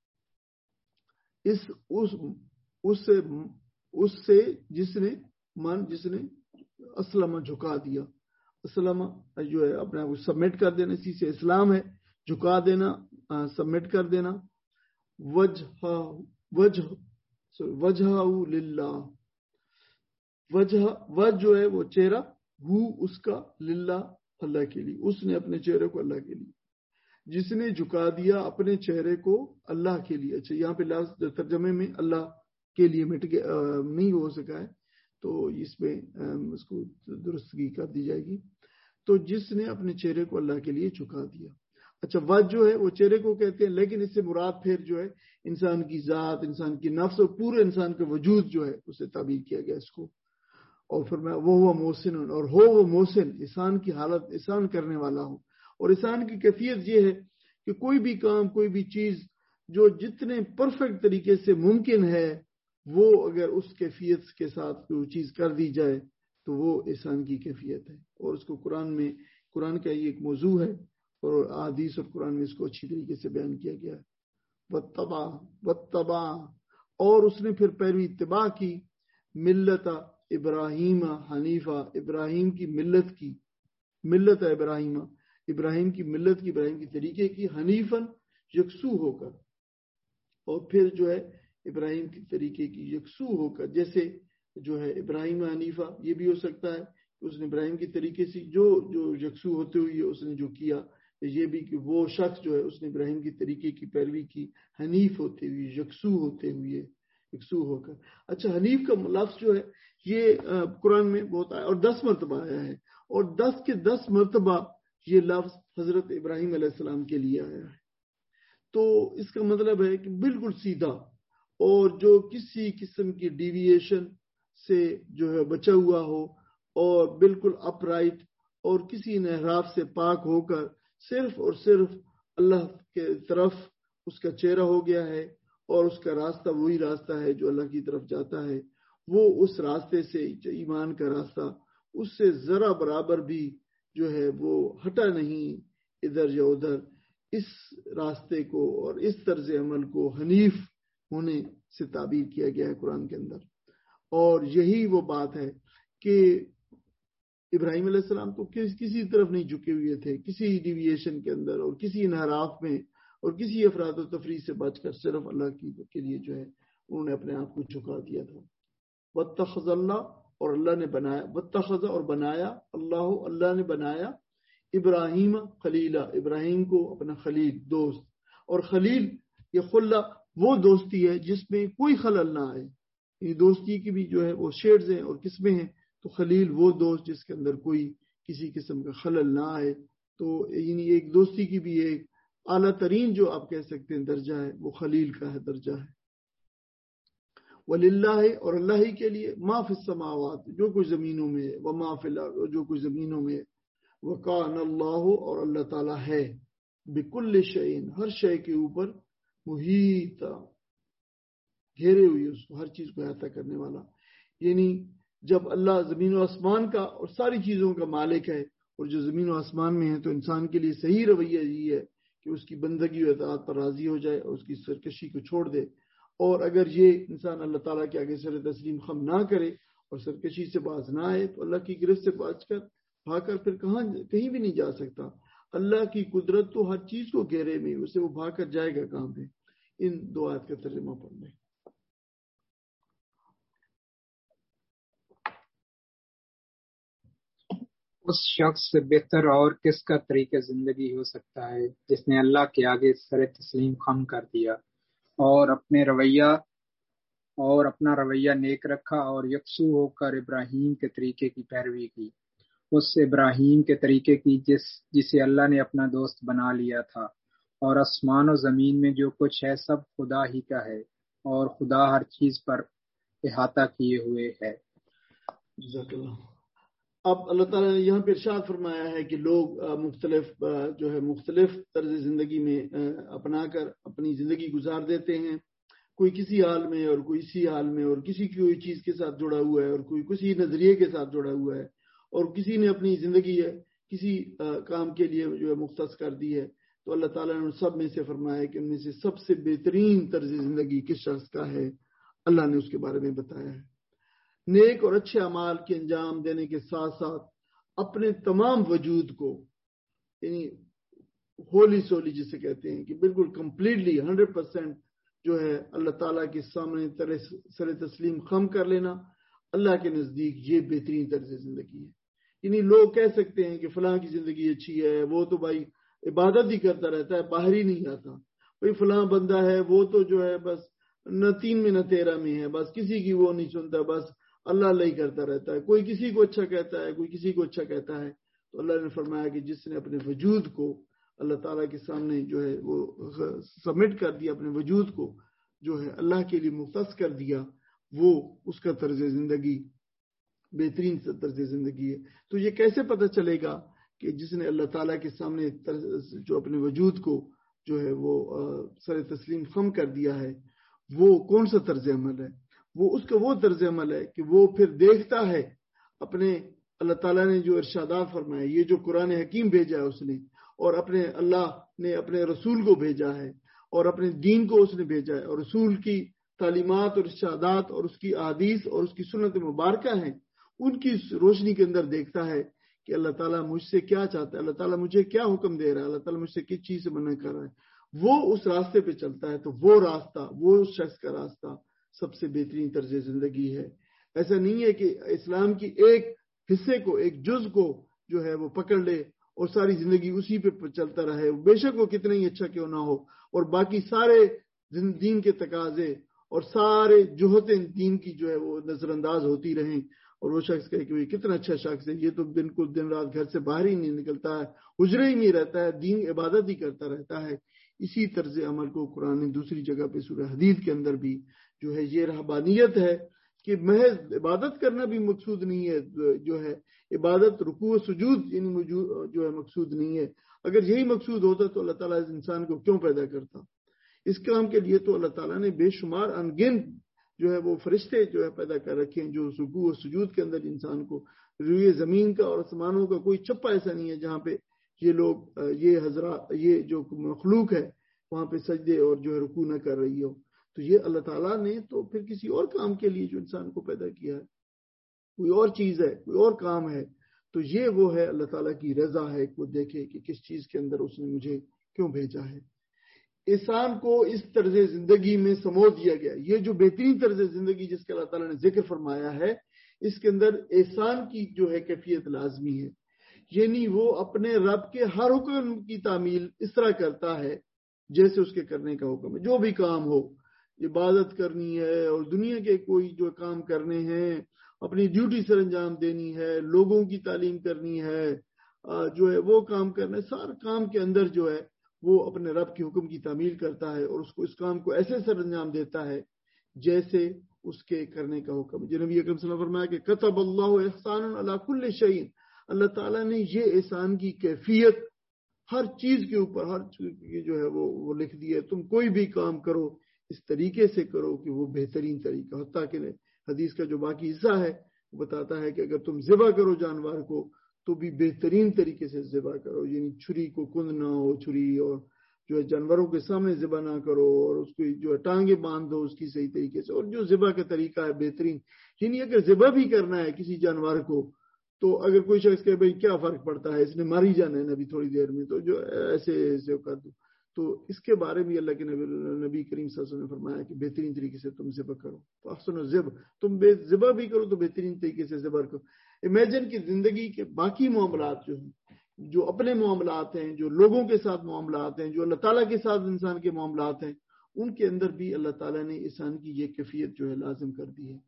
اس اس اس سے اس سے جس نے من جس نے اسلم جھکا دیا، اسلم جو ہے اپنے آپ کو سبمٹ کر دینا، اسی سے اسلام ہے، جھکا دینا، سبمٹ کر دینا۔ وجہ وجہ وجہ للہ، وجہ وجہ جو ہے وہ چہرہ، ہو اس کا، للہ اللہ کے لیے، اس نے اپنے چہرے کو اللہ کے لیے، جس نے جھکا دیا اپنے چہرے کو اللہ کے لیے۔ اچھا یہاں پہ لفظ ترجمے میں اللہ کے لیے مٹ گیا، نہیں ہو سکا ہے، تو اس میں اس کو درستگی کر دی جائے گی۔ تو جس نے اپنے چہرے کو اللہ کے لیے جھکا دیا۔ اچھا وجہ جو ہے وہ چہرے کو کہتے ہیں، لیکن اس سے مراد پھر جو ہے انسان کی ذات، انسان کی نفس اور پورے انسان کا وجود جو ہے اسے تعبیر کیا گیا اس کو. اور پھر میں وہ ہوا محسن، اور ہو وہ محسن، احسان کی حالت احسان کرنے والا ہو. اور احسان کی کیفیت یہ ہے کہ کوئی بھی کام، کوئی بھی چیز جو جتنے پرفیکٹ طریقے سے ممکن ہے وہ اگر اس کیفیت کے ساتھ کوئی چیز کر دی جائے تو وہ احسان کی کیفیت ہے. اور اس کو قرآن میں، قرآن کا یہ ایک موضوع ہے اور احادیث اور قرآن میں اس کو اچھی طریقے سے بیان کیا گیا ہے. وَاتَّبَعَ وَاتَّبَعَ، اور اس نے پھر پیروی اتباع کی، ملت ابراہیم حنیفہ، ابراہیم کی ملت کی، ملت ابراہیم، ابراہیم کی ملت کی، ابراہیم کی طریقے کی، حنیفن یکسو ہو کر. اور پھر جو ہے ابراہیم کی طریقے کی یکسو ہو کر، جیسے جو ہے ابراہیم حنیفہ یہ بھی ہو سکتا ہے کہ اس نے ابراہیم کی طریقے سے جو جو یکسو ہوتے ہوئے اس نے جو کیا، یہ بھی کہ وہ شخص جو ہے اس نے ابراہیم کی طریقے کی پیروی کی، حنیف ہوتے ہوئے، یکسو ہوتے ہوئے، یکسو ہو کر. اچھا حنیف کا لفظ جو ہے یہ قرآن میں بہت آیا اور دس مرتبہ آیا ہے، اور دس کے دس مرتبہ یہ لفظ حضرت ابراہیم علیہ السلام کے لیے آیا ہے. تو اس کا مطلب ہے کہ بالکل سیدھا، اور جو کسی قسم کی ڈیویشن سے جو ہے بچا ہوا ہو، اور بالکل اپ رائٹ اور کسی انحراف سے پاک ہو کر صرف اور صرف اللہ کے طرف اس کا چہرہ ہو گیا ہے، اور اس کا راستہ وہی راستہ ہے جو اللہ کی طرف جاتا ہے. وہ اس راستے سے، ایمان کا راستہ، اس سے ذرا برابر بھی جو ہے وہ ہٹا نہیں ادھر یا ادھر. اس راستے کو اور اس طرز عمل کو حنیف ہونے سے تعبیر کیا گیا ہے قرآن کے اندر. اور یہی وہ بات ہے کہ ابراہیم علیہ السلام تو کسی طرف نہیں جھکے ہوئے تھے، کسی ڈیویشن کے اندر اور کسی انحراف میں اور کسی افراد و تفریح سے بچ کر صرف اللہ کی کے لیے جو ہے انہوں نے اپنے آپ کو جھکا دیا تھا. واتخذ اللہ، اور اللہ نے بنایا، واتخذ اور بنایا، اللہ اللہ نے بنایا ابراہیم خلیلہ، ابراہیم کو اپنا خلیل، دوست. اور خلیل یہ خلا وہ دوستی ہے جس میں کوئی خلل نہ آئے. یہ دوستی کی بھی جو ہے وہ شیڈز ہیں اور قسمیں ہیں. تو خلیل وہ دوست جس کے اندر کوئی کسی قسم کا خلل نہ آئے. تو یعنی ایک دوستی کی بھی ایک اعلیٰ ترین جو آپ کہہ سکتے ہیں درجہ ہے وہ خلیل کا ہے، درجہ ہے. وَلِلَّهِ، اور اللہ ہی کے لیے، ما فی السماوات، جو کچھ زمینوں میں ہے، وما فی الارض، جو کچھ زمینوں میں ہے. وَكَانَ اللَّهُ، اور اللہ تعالیٰ ہے، بِكُلِّ شَيْءٍ، ہر شے کے اوپر، محیط، گھیرے ہوئی، اس کو ہر چیز کو احاطہ کرنے والا. یعنی جب اللہ زمین و آسمان کا اور ساری چیزوں کا مالک ہے، اور جو زمین و آسمان میں ہے، تو انسان کے لیے صحیح رویہ یہ ہے کہ اس کی بندگی و اطاعت پر راضی ہو جائے اور اس کی سرکشی کو چھوڑ دے. اور اگر یہ انسان اللہ تعالیٰ کے آگے سر تسلیم خم نہ کرے اور سرکشی سے باز نہ آئے تو اللہ کی گرفت سے بچ کر بھاگ کر پھر کہاں کہیں بھی نہیں جا سکتا. اللہ کی قدرت تو ہر چیز کو گھیرے میں، اسے وہ بھاگ کر جائے گا کہاں پہ. ان دو آیت کا ترجمہ پڑھ لیں. اس شخص سے بہتر اور کس کا طریقہ زندگی ہو سکتا ہے جس نے اللہ کے آگے سر تسلیم خم کر دیا اور اپنے رویہ اور اپنا رویہ نیک رکھا اور یکسو ہو کر ابراہیم کے طریقے کی پیروی کی، اس ابراہیم کے طریقے کی جس جسے اللہ نے اپنا دوست بنا لیا تھا. اور آسمان و زمین میں جو کچھ ہے سب خدا ہی کا ہے، اور خدا ہر چیز پر احاطہ کیے ہوئے ہے. جزاک اللہ. اب اللہ تعالیٰ نے یہاں پہ ارشاد فرمایا ہے کہ لوگ مختلف جو ہے مختلف طرز زندگی میں اپنا کر اپنی زندگی گزار دیتے ہیں. کوئی کسی حال میں اور کوئی اسی حال میں، اور کسی کوئی چیز کے ساتھ جڑا ہوا ہے اور کوئی کسی نظریے کے ساتھ جڑا ہوا ہے، اور کسی نے اپنی زندگی ہے کسی کام کے لیے جو ہے مختص کر دی ہے. تو اللہ تعالیٰ نے سب میں سے فرمایا کہ ان میں سے سب سے بہترین طرز زندگی کس شخص کا ہے، اللہ نے اس کے بارے میں بتایا ہے. نیک اور اچھے اعمال کے انجام دینے کے ساتھ ساتھ اپنے تمام وجود کو، یعنی ہولی سولی جسے کہتے ہیں کہ بالکل کمپلیٹلی ہنڈریڈ پرسینٹ جو ہے اللہ تعالیٰ کے سامنے سر تسلیم خم کر لینا، اللہ کے نزدیک یہ بہترین طرز زندگی ہے. یعنی لوگ کہہ سکتے ہیں کہ فلاں کی زندگی اچھی ہے، وہ تو بھائی عبادت ہی کرتا رہتا ہے، باہر ہی نہیں آتا. بھائی فلاں بندہ ہے وہ تو جو ہے بس نہ تین میں نہ تیرہ میں ہے، بس کسی کی وہ نہیں سنتا، بس اللہ اللہ ہی کرتا رہتا ہے. کوئی کسی کو اچھا کہتا ہے، کوئی کسی کو اچھا کہتا ہے. تو اللہ نے فرمایا کہ جس نے اپنے وجود کو اللہ تعالیٰ کے سامنے جو ہے وہ سبمٹ کر دیا، اپنے وجود کو جو ہے اللہ کے لیے مختص کر دیا، وہ اس کا طرز زندگی بہترین طرز زندگی ہے۔ تو یہ کیسے پتہ چلے گا کہ جس نے اللہ تعالیٰ کے سامنے جو اپنے وجود کو جو ہے وہ سر تسلیم خم کر دیا ہے، وہ کون سا طرز عمل ہے؟ وہ اس کا وہ طرز عمل ہے کہ وہ پھر دیکھتا ہے اپنے اللہ تعالیٰ نے جو ارشادات فرمائے، یہ جو قرآن حکیم بھیجا ہے اس نے، اور اپنے اللہ نے اپنے رسول کو بھیجا ہے، اور اپنے دین کو اس نے بھیجا ہے، اور رسول کی تعلیمات اور ارشادات اور اس کی احادیث اور اس کی سنت مبارکہ ہیں، ان کی روشنی کے اندر دیکھتا ہے کہ اللہ تعالیٰ مجھ سے کیا چاہتا ہے، اللہ تعالیٰ مجھے کیا حکم دے رہا ہے، اللہ تعالیٰ مجھ سے کس چیز سے منع کر رہا ہے، وہ اس راستے پہ چلتا ہے۔ تو وہ راستہ، وہ اس شخص کا راستہ سب سے بہترین طرز زندگی ہے۔ ایسا نہیں ہے کہ اسلام کی ایک حصے کو، ایک جز کو جو ہے وہ پکڑ لے اور ساری زندگی اسی پہ چلتا رہے، بے شک وہ کتنا ہی اچھا کیوں نہ ہو، اور باقی سارے دین کے تقاضے اور سارے جوہتیں دین کی جو ہے وہ نظر انداز ہوتی رہیں، اور وہ شخص کہے کہ کتنا اچھا شخص ہے، یہ تو دن کو دن رات گھر سے باہر ہی نہیں نکلتا ہے، حجرے ہی نہیں رہتا ہے، دین عبادت ہی کرتا رہتا ہے۔ اسی طرز عمل کو قرآن نے دوسری جگہ پہ سورہ حدید کے اندر بھی جو ہے یہ رہبانیت ہے کہ محض عبادت کرنا بھی مقصود نہیں ہے، جو ہے عبادت رکوع و سجود جو ہے مقصود نہیں ہے۔ اگر یہی مقصود ہوتا تو اللہ تعالیٰ اس انسان کو کیوں پیدا کرتا؟ اس کام کے لیے تو اللہ تعالیٰ نے بے شمار انگنت جو ہے وہ فرشتے جو ہے پیدا کر رکھے ہیں، جو رکوع و سجود کے اندر انسان کو، روئے زمین کا اور آسمانوں کا کوئی چپا ایسا نہیں ہے جہاں پہ یہ لوگ، یہ حضرات، یہ جو مخلوق ہے وہاں پہ سجدے اور جو ہے رکوع نہ کر رہی ہو۔ تو یہ اللہ تعالیٰ نے تو پھر کسی اور کام کے لیے جو انسان کو پیدا کیا ہے، کوئی اور چیز ہے، کوئی اور کام ہے، تو یہ وہ ہے اللہ تعالیٰ کی رضا ہے کہ وہ دیکھے کہ کس چیز کے اندر اس نے مجھے کیوں بھیجا ہے۔ انسان کو اس طرز زندگی میں سمو دیا گیا، یہ جو بہترین طرز زندگی جس کا اللہ تعالیٰ نے ذکر فرمایا ہے، اس کے اندر احسان کی جو ہے کیفیت لازمی ہے، یعنی وہ اپنے رب کے ہر حکم کی تعمیل اس طرح کرتا ہے جیسے اس کے کرنے کا حکم ہے۔ جو بھی کام ہو، عبادت کرنی ہے اور دنیا کے کوئی جو کام کرنے ہیں، اپنی ڈیوٹی سر انجام دینی ہے، لوگوں کی تعلیم کرنی ہے، جو ہے وہ کام کرنا ہے، سارے کام کے اندر جو ہے وہ اپنے رب کے حکم کی تعمیل کرتا ہے، اور اس کو اس کام کو ایسے سر انجام دیتا ہے جیسے اس کے کرنے کا حکم۔ جو نبی اکرم صلی اللہ علیہ وسلم فرمایا کہ کتب اللہ احسان علی کل شیء، اللہ تعالیٰ نے یہ احسان کی کیفیت ہر چیز کے اوپر، ہر چیز جو ہے وہ وہ لکھ دی ہے، تم کوئی بھی کام کرو اس طریقے سے کرو کہ وہ بہترین طریقہ، حتیٰ کہ حدیث کا جو باقی حصہ ہے وہ بتاتا ہے کہ اگر تم ذبح کرو جانور کو تو بھی بہترین طریقے سے ذبح کرو، یعنی چھری کو کند نہ ہو چھری، اور جو ہے جانوروں کے سامنے ذبح نہ کرو، اور اس کو جو ہے ٹانگیں باندھ دو اس کی صحیح طریقے سے، اور جو ذبح کا طریقہ ہے بہترین، یعنی اگر ذبح بھی کرنا ہے کسی جانور کو تو اگر کوئی شخص کہ بھئی کیا فرق پڑتا ہے، اس نے ماری جانا ہے ابھی تھوڑی دیر میں، تو جو ایسے ایسے کر دو، تو اس کے بارے میں اللہ کے نبی نبی کریم صلی اللہ علیہ وسلم نے فرمایا کہ بہترین طریقے سے تم ذبح کرو، تو احسن الذبح، تم ذبح بھی کرو تو بہترین طریقے سے ذبح کرو۔ امیجن کہ زندگی کے باقی معاملات جو ہیں، جو اپنے معاملات ہیں، جو لوگوں کے ساتھ معاملات ہیں، جو اللہ تعالیٰ کے ساتھ انسان کے معاملات ہیں، ان کے اندر بھی اللہ تعالیٰ نے انسان کی یہ کیفیت جو ہے لازم کر دی ہے۔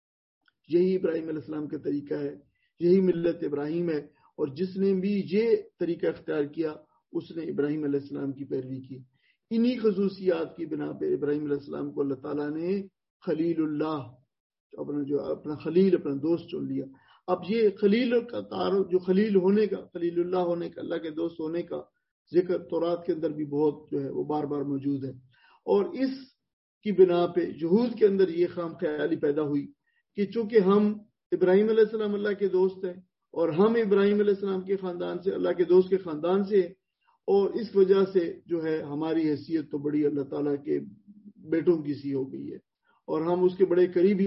یہی ابراہیم علیہ السلام کا طریقہ ہے، یہی ملت ابراہیم ہے، اور جس نے بھی یہ طریقہ اختیار کیا اس نے ابراہیم علیہ السلام کی پیروی کی۔ انہی خصوصیات کی بنا پہ ابراہیم علیہ السلام کو اللہ تعالیٰ نے خلیل اللہ، اپنا جو اپنا خلیل، اپنا دوست چن لیا۔ اب یہ خلیل کا تعارف، جو خلیل ہونے کا، خلیل اللہ ہونے کا، اللہ کے دوست ہونے کا ذکر تورات کے اندر بھی بہت جو ہے وہ بار بار موجود ہے، اور اس کی بنا پہ یہود کے اندر یہ خام خیالی پیدا ہوئی کہ چونکہ ہم ابراہیم علیہ السلام اللہ کے دوست ہیں، اور ہم ابراہیم علیہ السلام کے خاندان سے، اللہ کے دوست کے خاندان سے، اور اس وجہ سے جو ہے ہماری حیثیت تو بڑی اللہ تعالیٰ کے بیٹوں کی سی ہو گئی ہے، اور ہم اس کے بڑے قریبی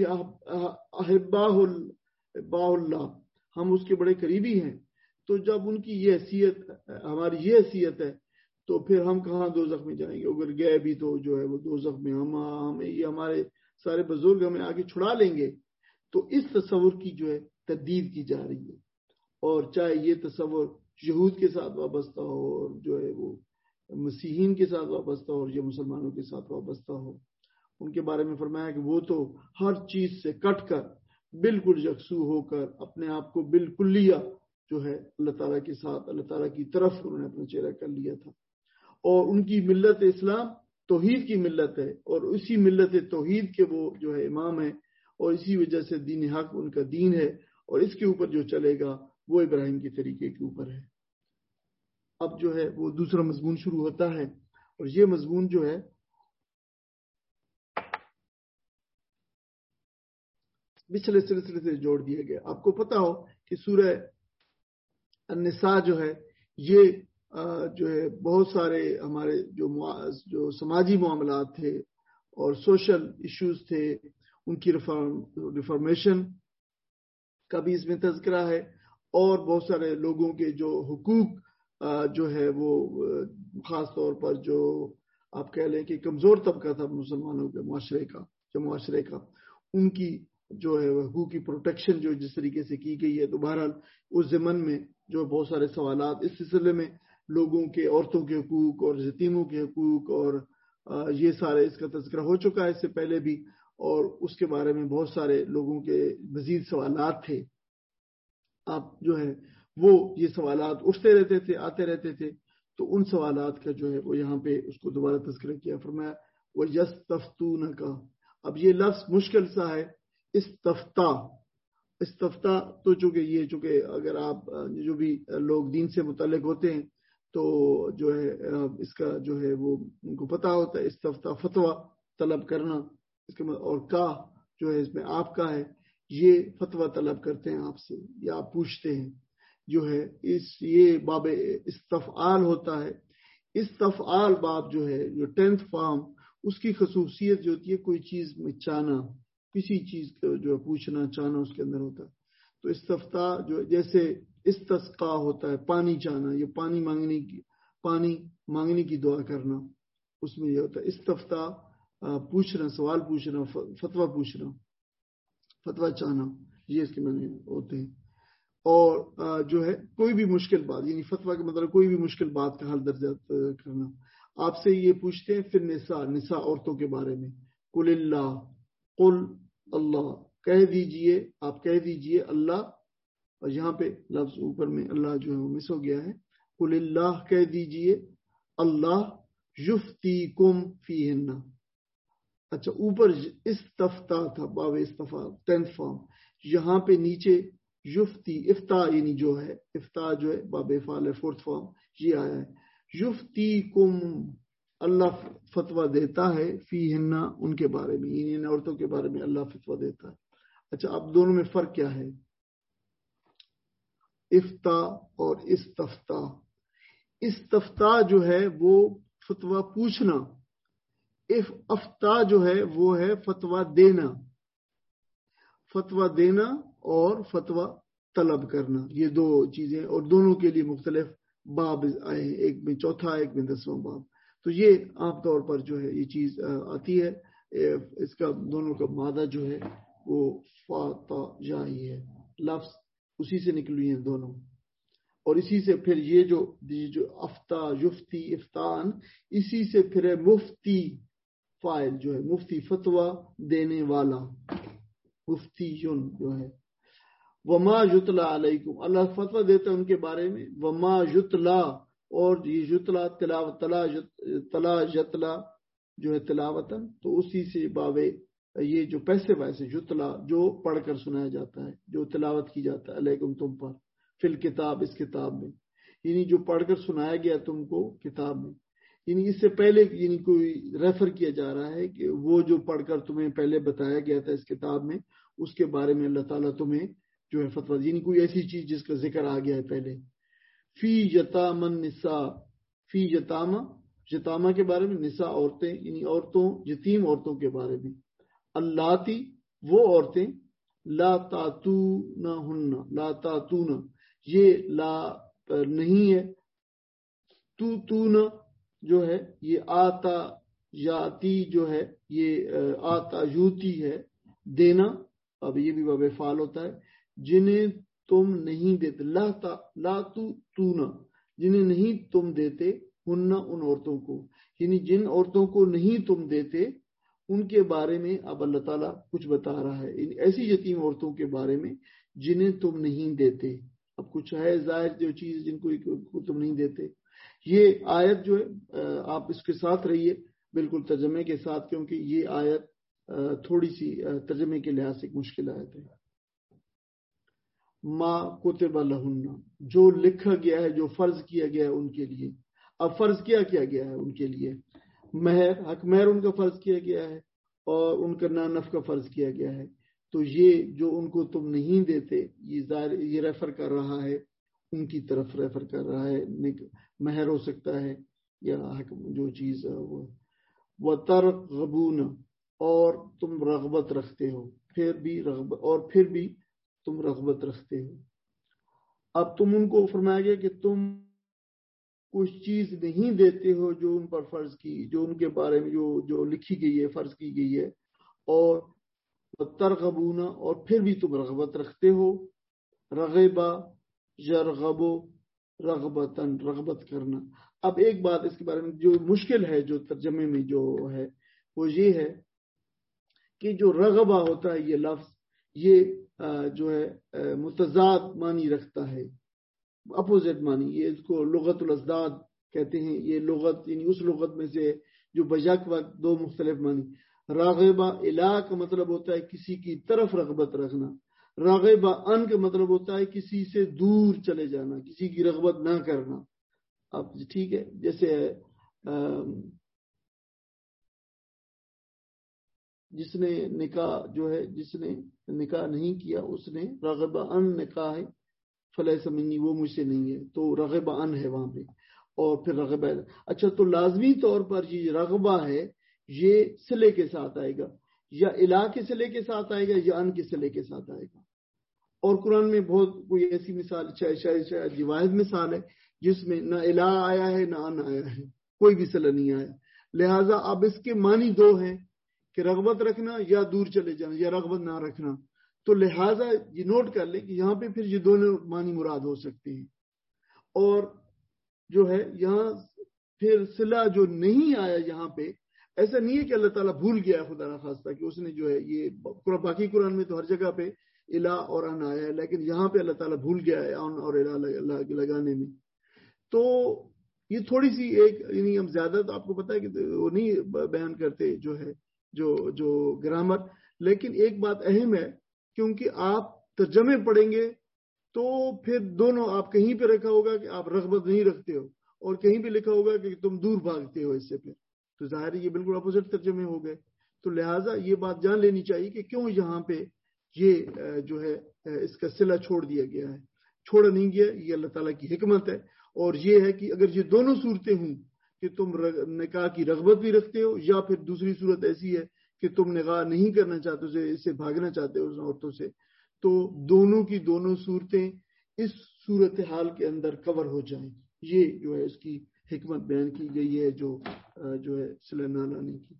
احباہ اللہ، ہم اس کے بڑے قریبی ہیں۔ تو جب ان کی یہ حیثیت، ہماری یہ حیثیت ہے، تو پھر ہم کہاں دوزخ میں جائیں گے؟ اگر گئے بھی تو جو ہے وہ دوزخ میں ہم ہمیں یہ ہمارے سارے بزرگ ہمیں آگے چھڑا لیں گے۔ تو اس تصور کی جو ہے تردید کی جا رہی ہے، اور چاہے یہ تصور یہود کے ساتھ وابستہ ہو، اور جو ہے وہ مسیحین کے ساتھ وابستہ ہو، اور یہ مسلمانوں کے ساتھ وابستہ ہو، ان کے بارے میں فرمایا کہ وہ تو ہر چیز سے کٹ کر بالکل یکسو ہو کر اپنے آپ کو بالکلیہ جو ہے اللہ تعالیٰ کے ساتھ اللہ تعالیٰ کی طرف انہوں نے اپنا چہرہ کر لیا تھا. اور ان کی ملت اسلام توحید کی ملت ہے اور اسی ملت توحید کے وہ جو ہے امام ہیں اور اسی وجہ سے دین حق ان کا دین ہے اور اس کے اوپر جو چلے گا وہ ابراہیم کے طریقے کے اوپر ہے. اب جو ہے وہ دوسرا مضمون شروع ہوتا ہے اور یہ مضمون جو ہے پچھلے سلسلے سے جوڑ دیا گیا. آپ کو پتا ہو کہ سورہ النساء جو ہے یہ جو ہے بہت سارے ہمارے جو جو سماجی معاملات تھے اور سوشل ایشوز تھے ان کی ریفارمیشن کا بھی اس میں تذکرہ ہے اور بہت سارے لوگوں کے جو حقوق جو ہے وہ خاص طور پر جو آپ کہہ لیں کہ کمزور طبقہ تھا مسلمانوں کے معاشرے کا جو معاشرے کا ان کی جو ہے حقوق کی پروٹیکشن جو جس طریقے سے کی گئی ہے. تو بہرحال اس ضمن میں جو بہت سارے سوالات اس سلسلے میں لوگوں کے عورتوں کے حقوق اور یتیموں کے حقوق اور یہ سارے اس کا تذکرہ ہو چکا ہے اس سے پہلے بھی اور اس کے بارے میں بہت سارے لوگوں کے مزید سوالات تھے. آپ جو ہے وہ یہ سوالات اٹھتے رہتے تھے آتے رہتے تھے تو ان سوالات کا جو ہے وہ یہاں پہ اس کو دوبارہ تذکرہ کیا. فرمایا وَيَسْتَفْتُونَكَ. اب یہ لفظ مشکل سا ہے استفتا. استفتا تو چونکہ یہ چونکہ اگر آپ جو بھی لوگ دین سے متعلق ہوتے ہیں تو جو ہے اس کا جو ہے وہ ان کو پتا ہوتا ہے استفتا فتویٰ طلب کرنا اس کے اور کا جو ہے اس میں آپ کا ہے یہ فتویٰ طلب کرتے ہیں آپ سے یا آپ پوچھتے ہیں جو ہے اس یہ باب استفعال ہوتا ہے. استفعال باب جو ہے جو ٹینتھ فارم اس کی خصوصیت جو ہوتی ہے کوئی چیز میں چاہنا کسی چیز کا جو پوچھنا چاہنا اس کے اندر ہوتا ہے. تو استفتا جو جیسے استسقا ہوتا ہے پانی چاہنا یہ پانی مانگنے کی پانی مانگنے کی دعا کرنا اس میں یہ ہوتا ہے استفتا پوچھنا سوال پوچھنا فتویٰ پوچھنا فتویٰ چاہنا یہ اس کے معنی ہوتے ہیں. اور جو ہے کوئی بھی مشکل بات یعنی فتویٰ کا مطلب کوئی بھی مشکل بات کا حل درجات کرنا. آپ سے یہ پوچھتے ہیں پھر نساء نساء عورتوں کے بارے میں قل اللہ قل اللہ کہہ دیجئے آپ کہہ دیجئے اللہ اور یہاں پہ لفظ اوپر میں اللہ جو ہے وہ مس ہو گیا ہے. قل اللہ کہہ دیجئے اللہ یفتیکم فیہن. اچھا اوپر استفتا تھا باب استفا ٹینتھ فارم یہاں پہ نیچے یفتی افتا یعنی جو ہے افتا جو ہے باب فعال فورتھ فارم یہ آیا ہے. یفتیکم اللہ فتویٰ دیتا ہے فیہن ان کے بارے میں یعنی ان عورتوں کے بارے میں اللہ فتویٰ دیتا ہے. اچھا اب دونوں میں فرق کیا ہے افتا اور استفتا. استفتا جو ہے وہ فتویٰ پوچھنا افتا جو ہے وہ ہے فتویٰ دینا فتویٰ دینا اور فتویٰ طلب کرنا یہ دو چیزیں اور دونوں کے لیے مختلف باب آئے ہیں ایک میں چوتھا ایک میں دسواں باب. تو یہ عام طور پر جو ہے یہ چیز آتی ہے اس کا دونوں کا مادہ جو ہے وہ فاتا جائی ہے لفظ اسی سے نکلی ہیں دونوں اور اسی سے پھر یہ جو جو افتا یفتی افتان اسی سے پھر ہے مفتی فاعل جو ہے مفتی فتویٰ دینے والا مفتی یون جو ہے. وما یتلا علیکم اللہ فتویٰ دیتا ہے ان کے بارے میں وما یتلا اور یہ یتلا تلاوت تلا تلا یتلا جو ہے تلاوتن تو اسی سے بابے یہ جو پیسے ویسے یتلا جو پڑھ کر سنایا جاتا ہے جو تلاوت کی جاتا ہے علیکم تم پر فی الکتاب اس کتاب میں یعنی جو پڑھ کر سنایا گیا تم کو کتاب میں یعنی اس سے پہلے یعنی کوئی ریفر کیا جا رہا ہے کہ وہ جو پڑھ کر تمہیں پہلے بتایا گیا تھا اس کتاب میں اس کے بارے میں اللہ تعالیٰ تمہیں جو ہے فتویٰ یعنی کوئی ایسی چیز جس کا ذکر آ گیا ہے پہلے. فی یتام النساء فی یتامہ یتامہ کے بارے میں نساء عورتیں یعنی عورتوں یتیم عورتوں کے بارے میں اللاتی وہ عورتیں لا تاتونہن لا تاتون یہ لا نہیں ہے تو تون جو ہے یہ آتا یاتی جو ہے یہ آتا یوتی ہے دینا اب یہ بھی باب فعال ہوتا ہے جنہیں تم نہیں دیتے لا تا لا تو تونا جنہیں نہیں تم دیتے ہن ان عورتوں کو یعنی جن عورتوں کو نہیں تم دیتے ان کے بارے میں اب اللہ تعالیٰ کچھ بتا رہا ہے ایسی یتیم عورتوں کے بارے میں جنہیں تم نہیں دیتے اب کچھ ہے ظاہر جو چیز جن کو تم نہیں دیتے. یہ آیت جو ہے آپ اس کے ساتھ رہیے بالکل ترجمے کے ساتھ، کیونکہ یہ آیت تھوڑی سی ترجمے کے لحاظ سے مشکل آیت ہے. ما کتب لہن، جو لکھا گیا ہے، جو فرض کیا گیا ہے ان کے لیے. اب فرض کیا کیا گیا ہے ان کے لیے؟ مہر، حق مہر ان کا فرض کیا گیا ہے اور ان کا نانف کا فرض کیا گیا ہے. تو یہ جو ان کو تم نہیں دیتے، یہ ظاہر یہ ریفر کر رہا ہے ان کی طرف ریفر کر رہا ہے. مہر ہو سکتا ہے یا جو چیز وہ وَتَرْغَبُونَ، اور تم رغبت رکھتے ہو، پھر بھی رغبت اور پھر بھی تم رغبت رکھتے ہو. اب تم ان کو فرمایا گیا کہ تم کچھ چیز نہیں دیتے ہو جو ان پر فرض کی، جو ان کے بارے میں جو جو لکھی گئی ہے، فرض کی گئی ہے. اور ترغبون، اور پھر بھی تم رغبت رکھتے ہو. رغبا یرغبو رغبتن، رغبت کرنا. اب ایک بات اس کے بارے میں جو مشکل ہے، جو ترجمے میں جو ہے وہ یہ ہے کہ جو رغبہ ہوتا ہے یہ لفظ، یہ جو ہے متضاد معنی رکھتا ہے، اپوزٹ معنی. یہ اس کو لغت الازداد کہتے ہیں. یہ لغت یعنی اس لغت میں سے جو بیک وقت دو مختلف معنی. راغبہ الا کا مطلب ہوتا ہے کسی کی طرف رغبت رکھنا. راغبہ ان کا مطلب ہوتا ہے کسی سے دور چلے جانا، کسی کی رغبت نہ کرنا. اب ٹھیک ہے، جیسے جس نے نکاح جو ہے جس نے نکاح نہیں کیا اس نے رغبہ ان نکاح ہے فلیس منی، وہ مجھ سے نہیں ہے. تو رغبہ ان ہے وہاں پہ. اور پھر رغبہ، اچھا تو لازمی طور پر یہ رغبہ ہے یہ صلے کے ساتھ آئے گا، یا الہ کے صلے کے ساتھ آئے گا، یا ان کے صلے کے ساتھ آئے گا. اور قرآن میں بہت کوئی ایسی مثال شاید شاید شاید واحد مثال ہے جس میں نہ الہ آیا ہے نہ ان آیا ہے، کوئی بھی صلہ نہیں آیا. لہٰذا اب اس کے معنی دو ہیں کہ رغبت رکھنا یا دور چلے جانا، یا رغبت نہ رکھنا. تو لہٰذا یہ نوٹ کر لیں کہ یہاں پہ پھر یہ دونوں معنی مراد ہو سکتے ہیں. اور جو ہے یہاں پھر صلہ جو نہیں آیا یہاں پہ، ایسا نہیں ہے کہ اللہ تعالیٰ بھول گیا ہے خدا نخواستہ کہ اس نے جو ہے یہ باقی قرآن میں تو ہر جگہ پہ الہ اور ان آیا ہے، لیکن یہاں پہ اللہ تعالیٰ بھول گیا ہے ان اور الہ لگانے میں. تو یہ تھوڑی سی ایک یعنی ہم زیادہ تو آپ کو پتا ہے کہ وہ نہیں بیان کرتے جو ہے جو جو گرامر، لیکن ایک بات اہم ہے کیونکہ آپ ترجمے پڑھیں گے تو پھر دونوں آپ کہیں پہ رکھا ہوگا کہ آپ رغبت نہیں رکھتے ہو، اور کہیں پہ لکھا ہوگا کہ تم دور بھاگتے ہو اس سے. پھر تو ظاہر ہے یہ بالکل اپوزٹ ترجمے ہو گئے. تو لہٰذا یہ بات جان لینی چاہیے کہ کیوں یہاں پہ یہ جو ہے اس کا صلہ چھوڑ دیا گیا ہے. چھوڑا نہیں گیا، یہ اللہ تعالیٰ کی حکمت ہے. اور یہ ہے کہ اگر یہ دونوں صورتیں ہوں کہ تم نکاح کی رغبت بھی رکھتے ہو، یا پھر دوسری صورت ایسی ہے کہ تم نکاح نہیں کرنا چاہتے ہو، اس سے بھاگنا چاہتے ہو اس عورتوں سے، تو دونوں کی دونوں صورتیں اس صورتحال کے اندر کور ہو جائیں. یہ جو ہے اس کی حکمت بیان کی گئی ہے جو جو ہے صلہ نہ لانے کی.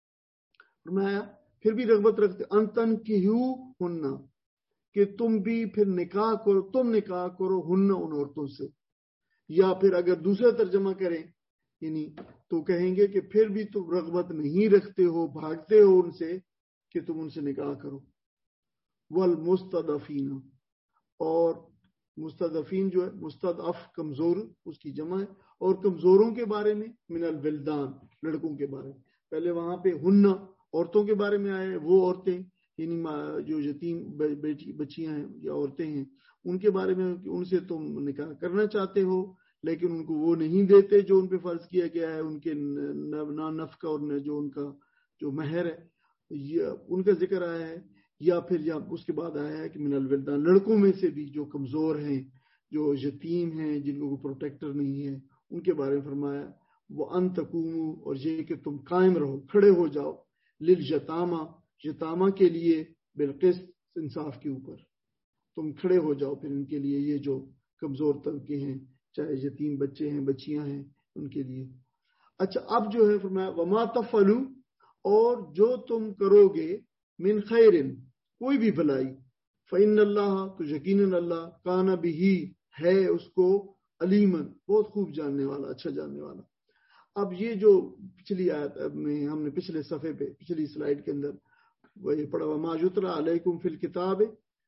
فرمایا پھر بھی رغبت رکھتے انتن کیوں ہننا، کہ تم بھی پھر نکاح کرو، تم نکاح کرو ہننا ان عورتوں سے. یا پھر اگر دوسرا ترجمہ کریں یعنی تو کہیں گے کہ پھر بھی تم رغبت نہیں رکھتے ہو، بھاگتے ہو ان سے کہ تم ان سے نکاح کرو. والمستضعفین، اور مستضعفین جو ہے مستضعف کمزور اس کی جمع ہے، اور کمزوروں کے بارے میں من الولدان، لڑکوں کے بارے میں. پہلے وہاں پہ ہننا عورتوں کے بارے میں آئے، وہ عورتیں یعنی جو یتیم بچیاں ہیں یا عورتیں ہیں ان کے بارے میں ان سے تم نکاح کرنا چاہتے ہو لیکن ان کو وہ نہیں دیتے جو ان پہ فرض کیا گیا ہے، ان کے نا نفقہ اور جو ان کا جو مہر ہے ان کا ذکر آیا ہے. یا پھر یا اس کے بعد آیا ہے کہ من الولدان، لڑکوں میں سے بھی جو کمزور ہیں، جو یتیم ہیں، جن کو پروٹیکٹر نہیں ہے، ان کے بارے میں فرمایا وہ ان تقوموا، اور یہ کہ تم قائم رہو، کھڑے ہو جاؤ، للیتامى، یتامہ کے لیے، بالقسط، انصاف کے اوپر تم کھڑے ہو جاؤ پھر ان کے لیے، یہ جو کمزور طبقے ہیں، چاہے یتیم بچے ہیں، بچیاں ہیں، ان کے لیے. اچھا اب جو ہے فرمایا وما تفعلوا، اور جو تم کرو گے من خیر، کوئی بھی بھلائی، فإن اللہ، تو یقیناً اللہ، کان بہ، ہے اس کو، علیمن، بہت خوب جاننے والا، اچھا جاننے والا. اب یہ جو پچھلی آیت میں ہم نے پچھلے صفحے پہ پچھلی سلائیڈ کے اندر وہی پڑھا وما یتلی علیکم فی الکتاب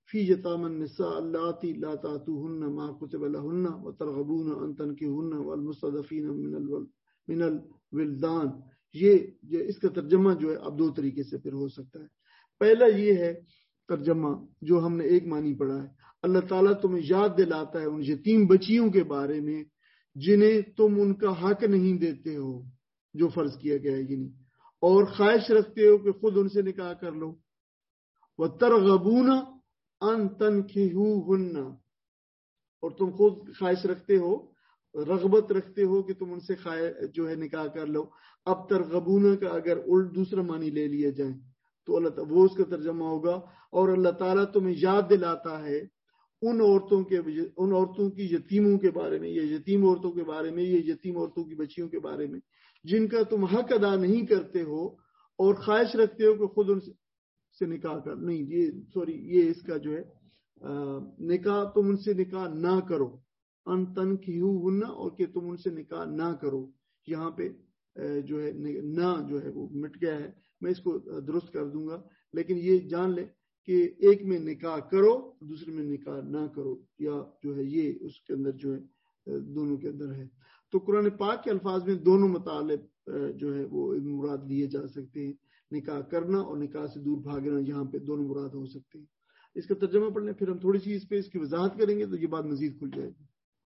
فی یتامی النساء اللاتی لا تآتوہن ما کتب لہن وترغبون ان تنکحوہن والمستضعفین من الول من الولدان. یہ, یہ اس کا ترجمہ جو ہے اب دو طریقے سے پھر ہو سکتا ہے. پہلا یہ ہے ترجمہ جو ہم نے ایک معنی پڑھا ہے, اللہ تعالیٰ تمہیں یاد دلاتا ہے ان یتیم بچیوں کے بارے میں جنہیں تم ان کا حق نہیں دیتے ہو جو فرض کیا گیا ہے, یعنی اور خواہش رکھتے ہو کہ خود ان سے نکاح کر لو. وَتَرْغَبُونَ أَن تَنْكِحُوهُنَّ, اور تم خود خواہش رکھتے ہو, رغبت رکھتے ہو کہ تم ان سے جو ہے نکاح کر لو. اب ترغبون کا اگر الٹ دوسرا معنی لے لیا جائے تو اللہ وہ اس کا ترجمہ ہوگا اور اللہ تعالیٰ تمہیں یاد دلاتا ہے ان عورتوں کے ان عورتوں کی یتیموں کے بارے میں, یہ یتیم عورتوں کے بارے میں, یہ یتیم عورتوں کی بچیوں کے بارے میں جن کا تم حق ادا نہیں کرتے ہو اور خواہش رکھتے ہو کہ خود ان سے نکاح کر نہیں یہ سوری یہ اس کا جو ہے نکاح تم ان سے نکاح نہ کرو, ان تنکحوہن, اور کہ تم ان سے نکاح نہ کرو. یہاں پہ جو ہے نہ جو ہے وہ مٹ گیا ہے, میں اس کو درست کر دوں گا, لیکن یہ جان لیں کہ ایک میں نکاح کرو دوسرے میں نکاح نہ کرو, یا جو ہے یہ اس کے اندر جو ہے دونوں کے اندر ہے. تو قرآن پاک کے الفاظ میں دونوں مطالب جو ہے وہ مراد لیے جا سکتے ہیں, نکاح کرنا اور نکاح سے دور بھاگنا, یہاں پہ دونوں مراد ہو سکتے ہیں. اس کا ترجمہ پڑھ لیں, پھر ہم تھوڑی سی اس پہ اس کی وضاحت کریں گے تو یہ بات مزید کھل جائے گی.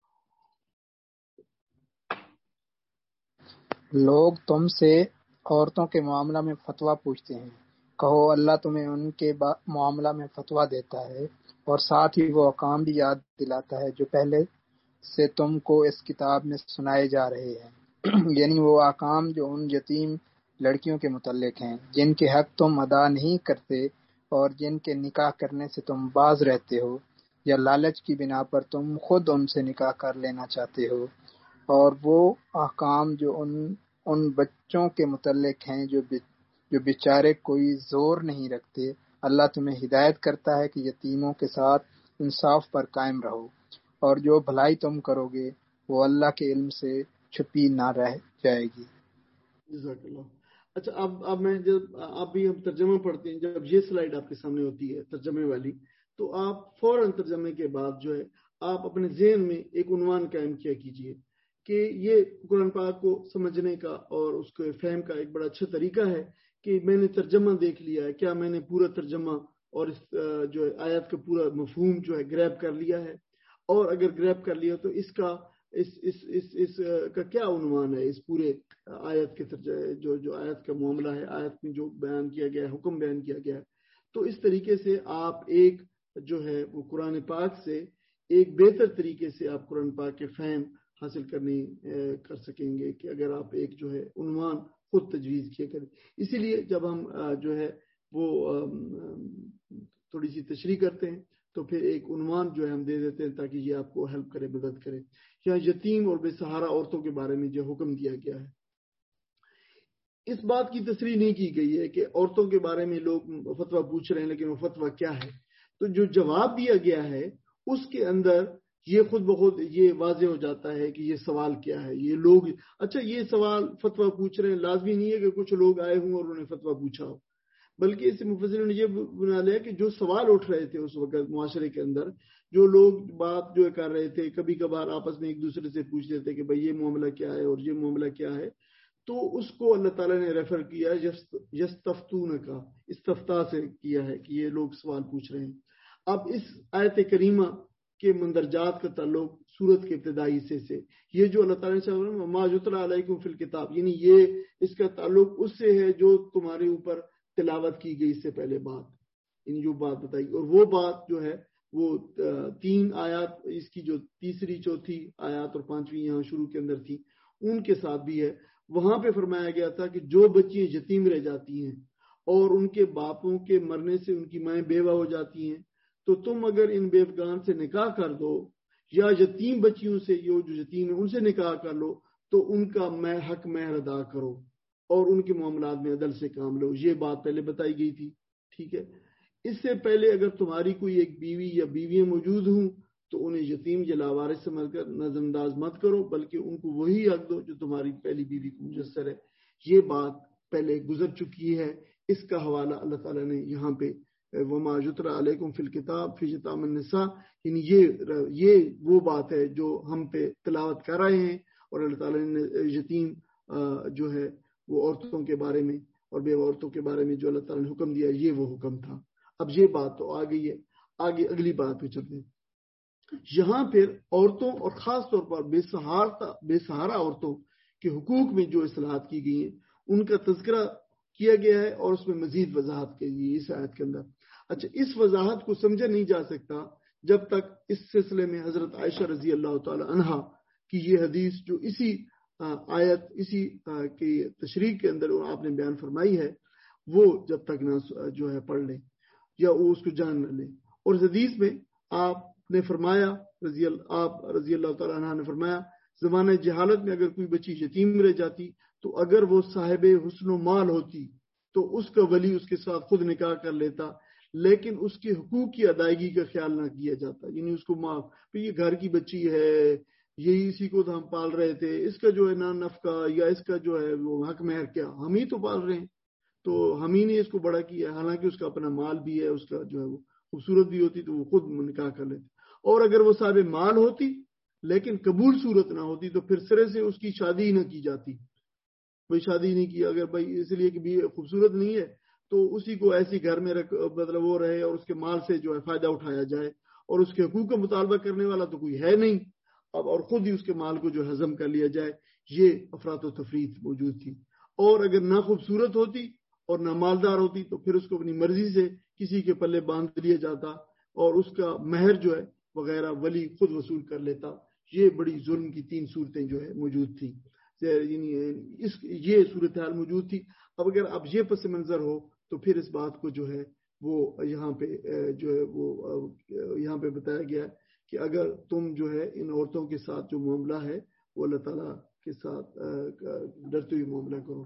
لوگ تم سے عورتوں کے معاملہ میں فتویٰ پوچھتے ہیں, کہو اللہ تمہیں ان کے معاملہ میں فتویٰ دیتا ہے اور ساتھ ہی وہ احکام بھی یاد دلاتا ہے جو پہلے سے تم کو اس کتاب میں سنائے جا رہے ہیں. یعنی وہ احکام جو ان یتیم لڑکیوں کے متعلق ہیں جن کے حق تم ادا نہیں کرتے اور جن کے نکاح کرنے سے تم باز رہتے ہو یا لالچ کی بنا پر تم خود ان سے نکاح کر لینا چاہتے ہو, اور وہ احکام جو ان ان بچوں کے متعلق ہیں جو جو بیچارے کوئی زور نہیں رکھتے. اللہ تمہیں ہدایت کرتا ہے کہ یتیموں کے ساتھ انصاف پر قائم رہو, اور جو بھلائی تم کرو گے وہ اللہ کے علم سے چھپی نہ رہ جائے گی. جزاک اللہ. اچھا اب اب میں جب آپ بھی ہم ترجمہ پڑھتے ہیں, جب یہ سلائیڈ آپ کے سامنے ہوتی ہے ترجمے والی, تو آپ فوراً ترجمے کے بعد جو ہے آپ اپنے ذہن میں ایک عنوان قائم کیا کیجئے کہ یہ قرآن پاک کو سمجھنے کا اور اس کو فہم کا ایک بڑا اچھا طریقہ ہے کہ میں نے ترجمہ دیکھ لیا ہے, کیا میں نے پورا ترجمہ اور اس جو ہے آیات کا پورا مفہوم جو ہے گریب کر لیا ہے, اور اگر گریب کر لیا تو اس کا اس اس اس اس کا کیا عنوان ہے اس پورے آیت کے جو جو آیت کا معاملہ ہے, آیت میں جو بیان کیا گیا ہے, حکم بیان کیا گیا ہے. تو اس طریقے سے آپ ایک جو ہے وہ قرآن پاک سے ایک بہتر طریقے سے آپ قرآن پاک کے فہم حاصل کرنے کر سکیں گے کہ اگر آپ ایک جو ہے عنوان خود تجویز کیا کریں. اسی لیے جب ہم جو ہے وہ تھوڑی سی تشریح کرتے ہیں تو پھر ایک عنوان جو ہے ہم دے دیتے ہیں تاکہ یہ آپ کو ہیلپ کرے, مدد کرے. یہاں یتیم اور بے سہارا عورتوں کے بارے میں جو حکم دیا گیا ہے, اس بات کی تصریح نہیں کی گئی ہے کہ عورتوں کے بارے میں لوگ فتویٰ پوچھ رہے ہیں لیکن وہ فتویٰ کیا ہے. تو جو جواب دیا گیا ہے اس کے اندر یہ خود بخود یہ واضح ہو جاتا ہے کہ یہ سوال کیا ہے. یہ لوگ اچھا یہ سوال فتویٰ پوچھ رہے ہیں, لازمی نہیں ہے کہ کچھ لوگ آئے ہوں اور انہوں نے فتویٰ پوچھا ہو, بلکہ اس سے مفسرین نے یہ بنا لیا کہ جو سوال اٹھ رہے تھے اس وقت معاشرے کے اندر, جو لوگ بات جو کر رہے تھے, کبھی کبھار آپس میں ایک دوسرے سے پوچھتے تھے کہ بھئی یہ معاملہ کیا ہے اور یہ معاملہ کیا ہے, تو اس کو اللہ تعالیٰ نے ریفر کیا یستفتون کا, استفتاء سے کیا ہے کہ یہ لوگ سوال پوچھ رہے ہیں. اب اس آیت کریمہ کے مندرجات کا تعلق سورت کے ابتدائی حصے سے, یہ جو اللہ تعالیٰ نے ما یتلی علیکم فی الکتاب, یعنی یہ اس کا تعلق اس سے ہے جو تمہارے اوپر تلاوت کی گئی اس سے پہلے بات, یعنی جو بات بتائی, اور وہ بات جو ہے وہ تین آیات, اس کی جو تیسری چوتھی آیات اور پانچویں یہاں شروع کے اندر تھی ان کے ساتھ بھی ہے. وہاں پہ فرمایا گیا تھا کہ جو بچیاں یتیم رہ جاتی ہیں اور ان کے باپوں کے مرنے سے ان کی مائیں بیوہ ہو جاتی ہیں, تو تم اگر ان بیوگان سے نکاح کر دو یا یتیم بچیوں سے جو جو یتیم ہیں ان سے نکاح کر لو تو ان کا حق مہر ادا کرو اور ان کے معاملات میں عدل سے کام لو. یہ بات پہلے بتائی گئی تھی, ٹھیک ہے. اس سے پہلے اگر تمہاری کوئی ایک بیوی یا بیویاں موجود ہوں تو انہیں یتیم یا لاوارث سمجھ کر نظر انداز مت کرو, بلکہ ان کو وہی حق دو جو تمہاری پہلی بیوی کو میسر ہے. یہ بات پہلے گزر چکی ہے, اس کا حوالہ اللہ تعالیٰ نے یہاں پہ وما یتلی علیکم فی الکتاب فی یتامی النساء، یعنی یہ یہ وہ بات ہے جو ہم پہ تلاوت کر رہے ہیں، اور اللہ تعالیٰ نے یتیم جو ہے وہ عورتوں کے بارے میں اور بیوہ عورتوں کے بارے میں جو اللہ تعالیٰ نے حکم دیا یہ وہ حکم تھا۔ اب یہ بات تو آ گئی ہے، آگے اگلی بات پہ چلتے ہیں۔ یہاں پھر عورتوں اور خاص طور پر بے سہارا بے سہارا عورتوں کے حقوق میں جو اصلاحات کی گئی ہیں ان کا تذکرہ کیا گیا ہے، اور اس میں مزید وضاحت کی گئی اس آیت کے اندر۔ اچھا، اس وضاحت کو سمجھا نہیں جا سکتا جب تک اس سلسلے میں حضرت عائشہ رضی اللہ تعالی عنہا کی یہ حدیث جو اسی آیت اسی کی تشریح کے اندر آپ نے بیان فرمائی ہے وہ جب تک نہ جو ہے پڑھ لیں یا وہ اس کو جان نہ لیں۔ اور اس حدیث میں آپ نے فرمایا رضی اللہ آپ رضی اللہ تعالیٰ عنہ نے فرمایا، زمانہ جہالت میں اگر کوئی بچی یتیم رہ جاتی تو اگر وہ صاحب حسن و مال ہوتی تو اس کا ولی اس کے ساتھ خود نکاح کر لیتا، لیکن اس کے حقوق کی ادائیگی کا خیال نہ کیا جاتا، یعنی اس کو معاف، یہ گھر کی بچی ہے، یہی اسی کو تو ہم پال رہے تھے، اس کا جو ہے نا نفقہ یا اس کا جو ہے وہ حق مہر کیا ہم ہی تو پال رہے ہیں، تو ہم ہی نے اس کو بڑا کیا، حالانکہ اس کا اپنا مال بھی ہے، اس کا جو ہے وہ خوبصورت بھی ہوتی تو وہ خود نکاح کر لیتے۔ اور اگر وہ صاحب مال ہوتی لیکن قبول صورت نہ ہوتی تو پھر سرے سے اس کی شادی ہی نہ کی جاتی، کوئی شادی نہیں کی، اگر بھائی اس لیے کہ خوبصورت نہیں ہے تو اسی کو ایسی گھر میں رکھ مطلب وہ رہے اور اس کے مال سے جو ہے فائدہ اٹھایا جائے، اور اس کے حقوق کا مطالبہ کرنے والا تو کوئی ہے نہیں اب، اور خود ہی اس کے مال کو جو ہضم کر لیا جائے، یہ افراط و تفریط موجود تھی۔ اور اگر نہ خوبصورت ہوتی اور نہ مالدار ہوتی تو پھر اس کو اپنی مرضی سے کسی کے پلے باندھ لیا جاتا اور اس کا مہر جو ہے وغیرہ ولی خود وصول کر لیتا۔ یہ بڑی ظلم کی تین صورتیں جو ہے موجود تھیں، یعنی اس یہ صورتحال موجود تھی۔ اب اگر اب یہ پس منظر ہو تو پھر اس بات کو جو ہے وہ یہاں پہ جو ہے وہ یہاں پہ بتایا گیا کہ اگر تم جو ہے ان عورتوں کے ساتھ جو معاملہ ہے وہ اللہ تعالیٰ کے ساتھ ڈرتے ہوئے معاملہ کرو۔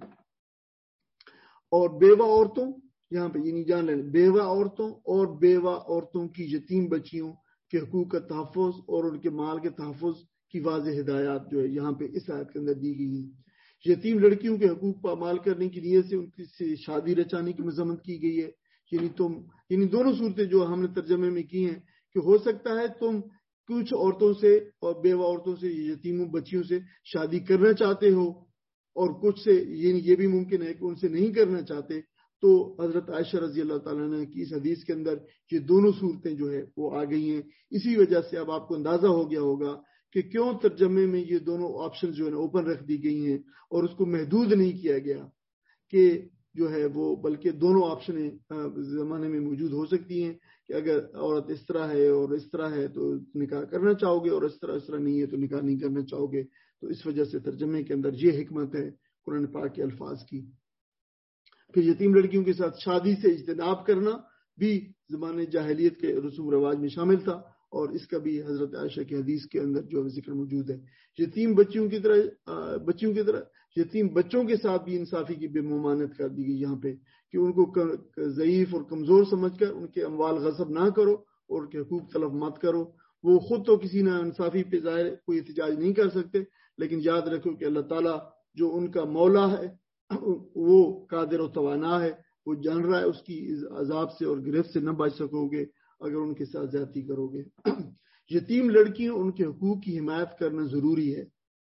اور بیوہ عورتوں یہاں پہ یعنی جان لیں، بیوہ عورتوں اور بیوہ عورتوں کی یتیم بچیوں کے حقوق کا تحفظ اور ان کے مال کے تحفظ کی واضح ہدایات جو ہے یہاں پہ اس آیت کے اندر دی گئی ہیں۔ یتیم لڑکیوں کے حقوق پامال کرنے کی نیت سے ان کی شادی رچانے کی مذمت کی گئی ہے، یعنی تم یعنی دونوں صورتیں جو ہم نے ترجمے میں کی ہیں کہ ہو سکتا ہے تم کچھ عورتوں سے اور بیوہ عورتوں سے یتیموں بچیوں سے شادی کرنا چاہتے ہو اور کچھ سے یعنی یہ بھی ممکن ہے کہ ان سے نہیں کرنا چاہتے، تو حضرت عائشہ رضی اللہ تعالیٰ عنہ کی اس حدیث کے اندر یہ دونوں صورتیں جو ہے وہ آ گئی ہیں۔ اسی وجہ سے اب آپ کو اندازہ ہو گیا ہوگا کہ کیوں ترجمے میں یہ دونوں آپشن جو ہے نا اوپن رکھ دی گئی ہیں اور اس کو محدود نہیں کیا گیا کہ جو ہے وہ، بلکہ دونوں آپشن زمانے میں موجود ہو سکتی ہیں کہ اگر عورت اس طرح ہے اور اس طرح ہے تو نکاح کرنا چاہو گے، اور اس طرح اس طرح نہیں ہے تو نکاح نہیں کرنا چاہو گے۔ تو اس وجہ سے ترجمے کے اندر یہ حکمت ہے قرآن پاک کے الفاظ کی۔ پھر یتیم لڑکیوں کے ساتھ شادی سے اجتناب کرنا بھی زمانے جاہلیت کے رسوم رواج میں شامل تھا، اور اس کا بھی حضرت عائشہ کی حدیث کے اندر جو ذکر موجود ہے۔ یتیم بچیوں کی طرح بچیوں کی طرح یتیم بچوں کے ساتھ بھی انصافی کی بے ممانعت کر دی گئی یہاں پہ کہ ان کو ضعیف اور کمزور سمجھ کر ان کے اموال غصب نہ کرو اور ان کے حقوق طلب مت کرو۔ وہ خود تو کسی نا انصافی پہ ظاہر کوئی احتجاج نہیں کر سکتے، لیکن یاد رکھو کہ اللہ تعالیٰ جو ان کا مولا ہے وہ قادر و توانا ہے، وہ جان رہا ہے اس کی عذاب سے اور گرفت سے نہ بچ سکو گے اگر ان کے ساتھ زیادتی کرو گے۔ یتیم لڑکیوں ان کے حقوق کی حمایت کرنا ضروری ہے۔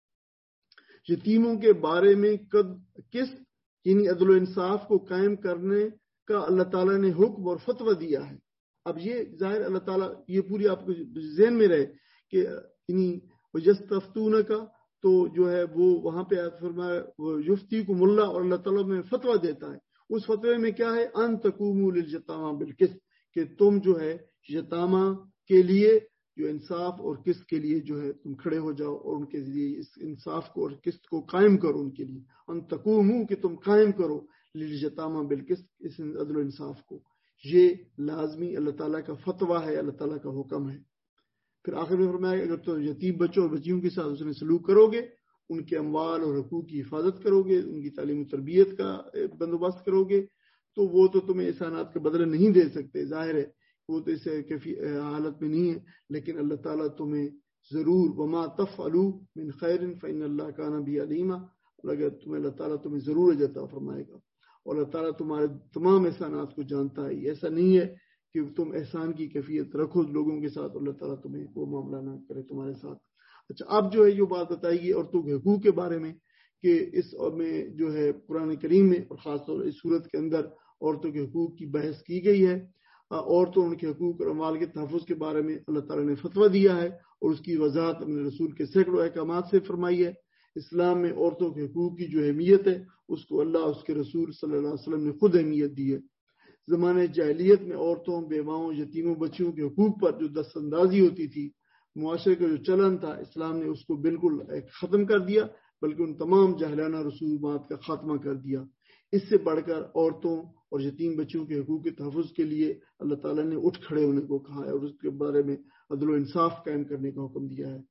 یتیموں کے بارے میں کس یعنی عدل و انصاف کو قائم کرنے کا اللہ تعالیٰ نے حکم اور فتویٰ دیا ہے۔ اب یہ ظاہر اللہ تعالیٰ یہ پوری آپ کو ذہن میں رہے کہ یعنی یستفتون کا تو جو ہے وہ وہاں پہ فرمایا وہ یفتی کو ملا، اور اللہ تعالیٰ میں فتویٰ دیتا ہے۔ اس فتوے میں کیا ہے؟ ان تقوموا للجتامى بالقسط، کہ تم جو ہے یتامہ کے لیے جو انصاف اور قسط کے لیے جو ہے تم کھڑے ہو جاؤ اور ان کے لیے اس انصاف کو اور قسط کو قائم کرو، ان کے لیے ان تقوموا کہ تم قائم کرو للجتامى بالقسط، اس عدل و انصاف کو۔ یہ لازمی اللہ تعالیٰ کا فتویٰ ہے، اللہ تعالیٰ کا حکم ہے۔ پھر آخر میں فرمایا اگر تو یتیم بچوں اور بچیوں کے ساتھ اس نے سلوک کرو گے، ان کے اموال اور حقوق کی حفاظت کرو گے، ان کی تعلیم و تربیت کا بندوبست کرو گے، تو وہ تو تمہیں احسانات کا بدلہ نہیں دے سکتے، ظاہر ہے وہ تو اس حالت میں نہیں ہے، لیکن اللہ تعالیٰ تمہیں ضرور وما تفعلوا من خیر فإن اللہ کان بہ علیما، اگر تمہیں اللہ تعالیٰ تمہیں ضرور اجر عطا فرمائے گا۔ اور اللہ تعالیٰ تمہارے تمام احسانات کو جانتا ہے. ایسا نہیں ہے کہ تم احسان کی کیفیت رکھو لوگوں کے ساتھ اور اللہ تعالیٰ تمہیں وہ معاملہ نہ کرے تمہارے ساتھ. اچھا اب جو ہے یہ بات بتائی گئی عورتوں کے حقوق کے بارے میں کہ اس میں جو ہے قرآن کریم میں اور خاص طور اس صورت کے اندر عورتوں کے حقوق کی بحث کی گئی ہے. عورتوں ان کے حقوق اور اموال کے تحفظ کے بارے میں اللہ تعالیٰ نے فتویٰ دیا ہے اور اس کی وضاحت اپنے رسول کے سینکڑوں احکامات سے فرمائی ہے. اسلام میں عورتوں کے حقوق کی جو اہمیت ہے اس کو اللہ اس کے رسول صلی اللہ علیہ وسلم نے خود اہمیت دی ہے. زمانے جاہلیت میں عورتوں، بیواؤں، یتیموں، بچیوں کے حقوق پر جو دست اندازی ہوتی تھی، معاشرے کا جو چلن تھا، اسلام نے اس کو بالکل ختم کر دیا، بلکہ ان تمام جاہلانہ رسومات کا خاتمہ کر دیا. اس سے بڑھ کر عورتوں اور یتیم بچوں کے حقوق کے تحفظ کے لیے اللہ تعالیٰ نے اٹھ کھڑے ہونے کو کہا ہے اور اس کے بارے میں عدل و انصاف قائم کرنے کا حکم دیا ہے.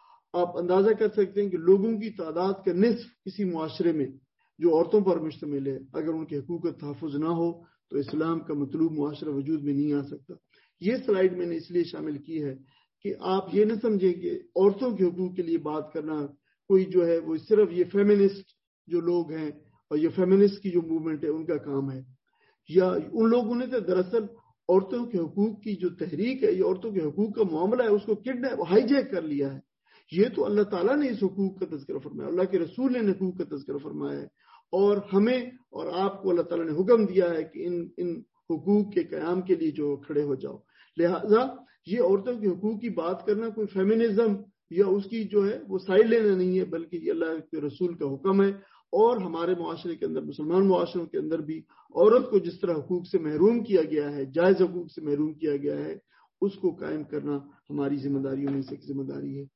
آپ اندازہ کر سکتے ہیں کہ لوگوں کی تعداد کا نصف کسی معاشرے میں جو عورتوں پر مشتمل ہے، اگر ان کے حقوق کا تحفظ نہ ہو تو اسلام کا مطلوب معاشرہ وجود میں نہیں آ سکتا. یہ سلائیڈ میں نے اس لیے شامل کی ہے کہ آپ یہ نہ سمجھیں کہ عورتوں کے حقوق کے لیے بات کرنا کوئی جو ہے وہ صرف یہ فیمنسٹ جو لوگ ہیں اور یہ فیمنسٹ کی جو موومنٹ ہے ان کا کام ہے، یا ان لوگوں نے تو دراصل عورتوں کے حقوق کی جو تحریک ہے، یہ عورتوں کے حقوق کا معاملہ ہے، اس کو کڈنیپ ہائی جیک کر لیا ہے. یہ تو اللہ تعالیٰ نے اس حقوق کا تذکرہ فرمایا، اللہ کے رسول نے حقوق کا تذکرہ فرمایا ہے، اور ہمیں اور آپ کو اللہ تعالیٰ نے حکم دیا ہے کہ ان ان حقوق کے قیام کے لیے جو کھڑے ہو جاؤ. لہذا یہ عورتوں کے حقوق کی بات کرنا کوئی فیمنزم یا اس کی جو ہے وہ سائڈ لینا نہیں ہے، بلکہ یہ اللہ کے رسول کا حکم ہے. اور ہمارے معاشرے کے اندر، مسلمان معاشروں کے اندر بھی عورت کو جس طرح حقوق سے محروم کیا گیا ہے، جائز حقوق سے محروم کیا گیا ہے، اس کو قائم کرنا ہماری ذمہ داریوں میں سے ایک ذمہ داری ہے.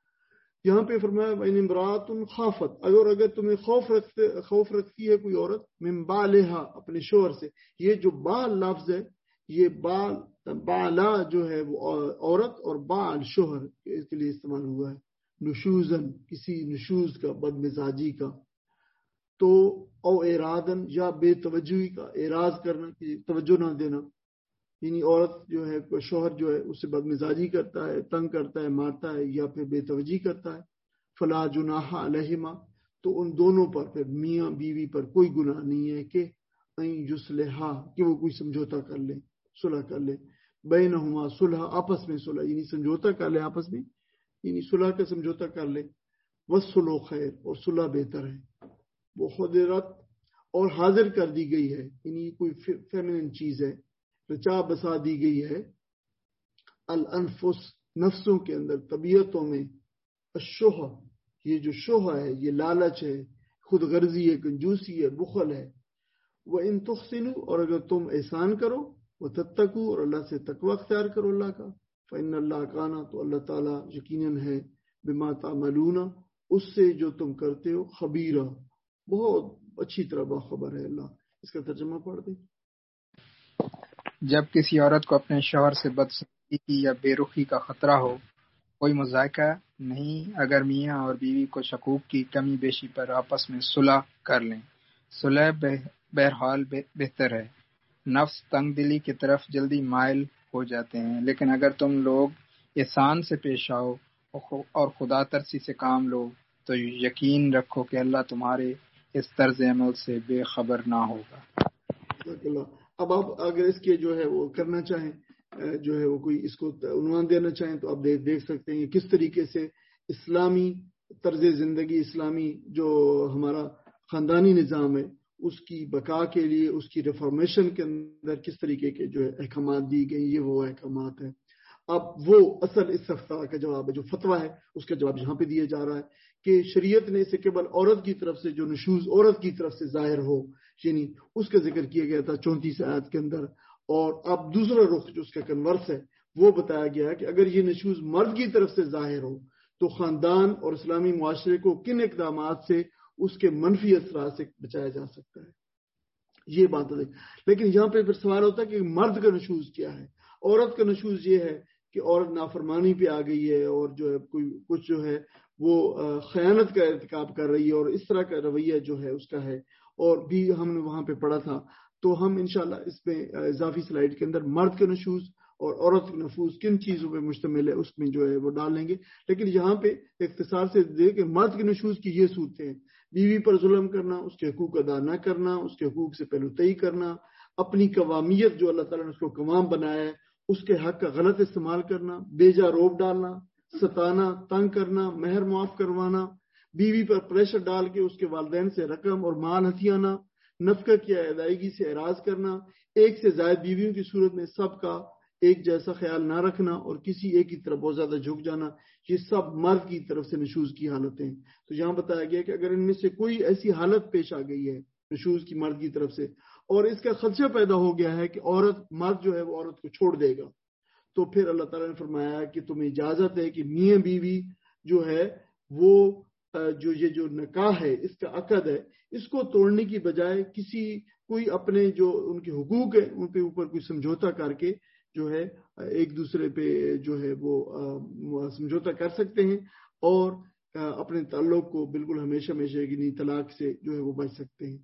یہاں پہ فرمایا وَإِنِ امْرَأَةٌ خَافَتْ، اگر اگر تمہیں خوف رکھتے خوف رکھتی ہے کوئی عورت مِن بَعْلِهَا، اپنے شوہر سے. یہ جو بال لفظ ہے، یہ بال بالا جو ہے وہ عورت اور بال شوہر اس کے لیے استعمال ہوا ہے. نشوزن، کسی نشوز کا، بد مزاجی کا. تو او ارادن، یا بے توجہی کا، اعراض کرنا کہ توجہ نہ دینا، یعنی عورت جو ہے شوہر جو ہے اس سے بد مزاجی کرتا ہے، تنگ کرتا ہے، مارتا ہے یا پھر بے توجہی کرتا ہے. فلا جناح علیہما، تو ان دونوں پر، پھر میاں بیوی پر کوئی گناہ نہیں ہے کہ ان یصلحا، کہ وہ کوئی سمجھوتا کر لیں، صلح کر لیں. بینہما صلح، آپس میں صلح، یعنی سمجھوتا کر لیں آپس میں، یعنی صلح کا سمجھوتا کر لیں. والصلح خیر، اور صلح بہتر ہے. وہ خدرت، اور حاضر کر دی گئی ہے، یعنی کوئی فیمنن چیز ہے، رچا بسا دی گئی ہے. الانفس، نفسوں کے اندر، طبیعتوں میں. الشح، یہ جو شح ہے یہ لالچ ہے، خود غرضی ہے، کنجوسی ہے، بخل ہے. وَإِن تُحْسِنُوا، اور اگر تم احسان کرو، وَتَتَّقُوا، اور اللہ سے تقوی اختیار کرو اللہ کا. فَإِنَّ اللَّهَ كَانَ، تو اللہ تعالیٰ یقیناً ہے، بِمَا تَعْمَلُونَ، اس سے جو تم کرتے ہو، خبیرہ، بہت اچھی طرح باخبر ہے اللہ. اس کا ترجمہ پڑھ دیں. جب کسی عورت کو اپنے شوہر سے بدسلوکی کی یا بے رخی کا خطرہ ہو، کوئی مذائقہ نہیں اگر میاں اور بیوی کو حقوق کی کمی بیشی پر آپس میں صلح کر لیں. صلح بہرحال بہتر ہے. نفس تنگ دلی کی طرف جلدی مائل ہو جاتے ہیں، لیکن اگر تم لوگ احسان سے پیش آؤ اور خدا ترسی سے کام لو تو یقین رکھو کہ اللہ تمہارے اس طرز عمل سے بے خبر نہ ہوگا. اب آپ اگر اس کے جو ہے وہ کرنا چاہیں، جو ہے وہ کوئی اس کو عنوان دینا چاہیں تو آپ دیکھ سکتے ہیں کس طریقے سے اسلامی طرز زندگی، اسلامی جو ہمارا خاندانی نظام ہے، اس کی بقا کے لیے، اس کی ریفارمیشن کے اندر کس طریقے کے جو ہے احکامات دی گئی. یہ وہ احکامات ہیں. اب وہ اصل استفتاء کا جواب ہے، جو فتویٰ ہے اس کا جواب یہاں پہ دیا جا رہا ہے کہ شریعت نے اسے کیول عورت کی طرف سے جو نشوز عورت کی طرف سے ظاہر ہو، یعنی اس کا ذکر کیا گیا تھا چونتیس آیات کے اندر. اور اب دوسرا رخ جو اس کا کنورس ہے وہ بتایا گیا ہے کہ اگر یہ نشوز مرد کی طرف سے ظاہر ہو تو خاندان اور اسلامی معاشرے کو کن اقدامات سے اس کے منفی اثرات سے بچایا جا سکتا ہے. یہ بات ہے. لیکن یہاں پہ پھر سوال ہوتا ہے کہ مرد کا نشوز کیا ہے. عورت کا نشوز یہ ہے کہ عورت نافرمانی پہ آ گئی ہے اور جو ہے کوئی کچھ جو ہے وہ خیانت کا ارتکاب کر رہی ہے اور اس طرح کا رویہ جو ہے اس کا ہے. اور بھی ہم نے وہاں پہ پڑھا تھا، تو ہم انشاءاللہ اس میں اضافی سلائیڈ کے اندر مرد کا نشوز اور عورت کا نفوذ کن چیزوں پہ مشتمل ہے اس میں جو ہے وہ ڈال لیں گے. لیکن یہاں پہ اختصار سے دے کہ مرد کے نشوز کی یہ صورتیں ہیں: بیوی پر ظلم کرنا، اس کے حقوق ادا نہ کرنا، اس کے حقوق سے پہلوتئی کرنا، اپنی قوامیت جو اللہ تعالیٰ نے اس کو قوام بنایا ہے اس کے حق کا غلط استعمال کرنا، بیجا روب ڈالنا، ستانا، تنگ کرنا، مہر معاف کروانا، بیوی پر پریشر ڈال کے اس کے والدین سے رقم اور مال ہتھیانا، نفقہ کی ادائیگی سے اعراض کرنا، ایک سے زائد بیویوں کی صورت میں سب کا ایک جیسا خیال نہ رکھنا اور کسی ایک کی طرف بہت زیادہ جھک جانا، یہ سب مرد کی طرف سے نشوز کی حالتیں. تو یہاں بتایا گیا کہ اگر ان میں سے کوئی ایسی حالت پیش آ گئی ہے نشوز کی مرد کی طرف سے اور اس کا خدشہ پیدا ہو گیا ہے کہ عورت مرد جو ہے وہ عورت کو چھوڑ دے گا، تو پھر اللہ تعالیٰ نے فرمایا کہ تمہیں اجازت ہے کہ میاں بیوی جو ہے وہ جو یہ جو نکاح ہے اس کا عقد ہے اس کو توڑنے کی بجائے کسی کوئی اپنے جو ان کے حقوق ہے ان کے اوپر کوئی سمجھوتا کر کے جو ہے ایک دوسرے پہ جو ہے وہ سمجھوتا کر سکتے ہیں اور اپنے تعلق کو بالکل ہمیشہ ہمیشہ کی نہیں طلاق سے جو ہے وہ بچ سکتے ہیں.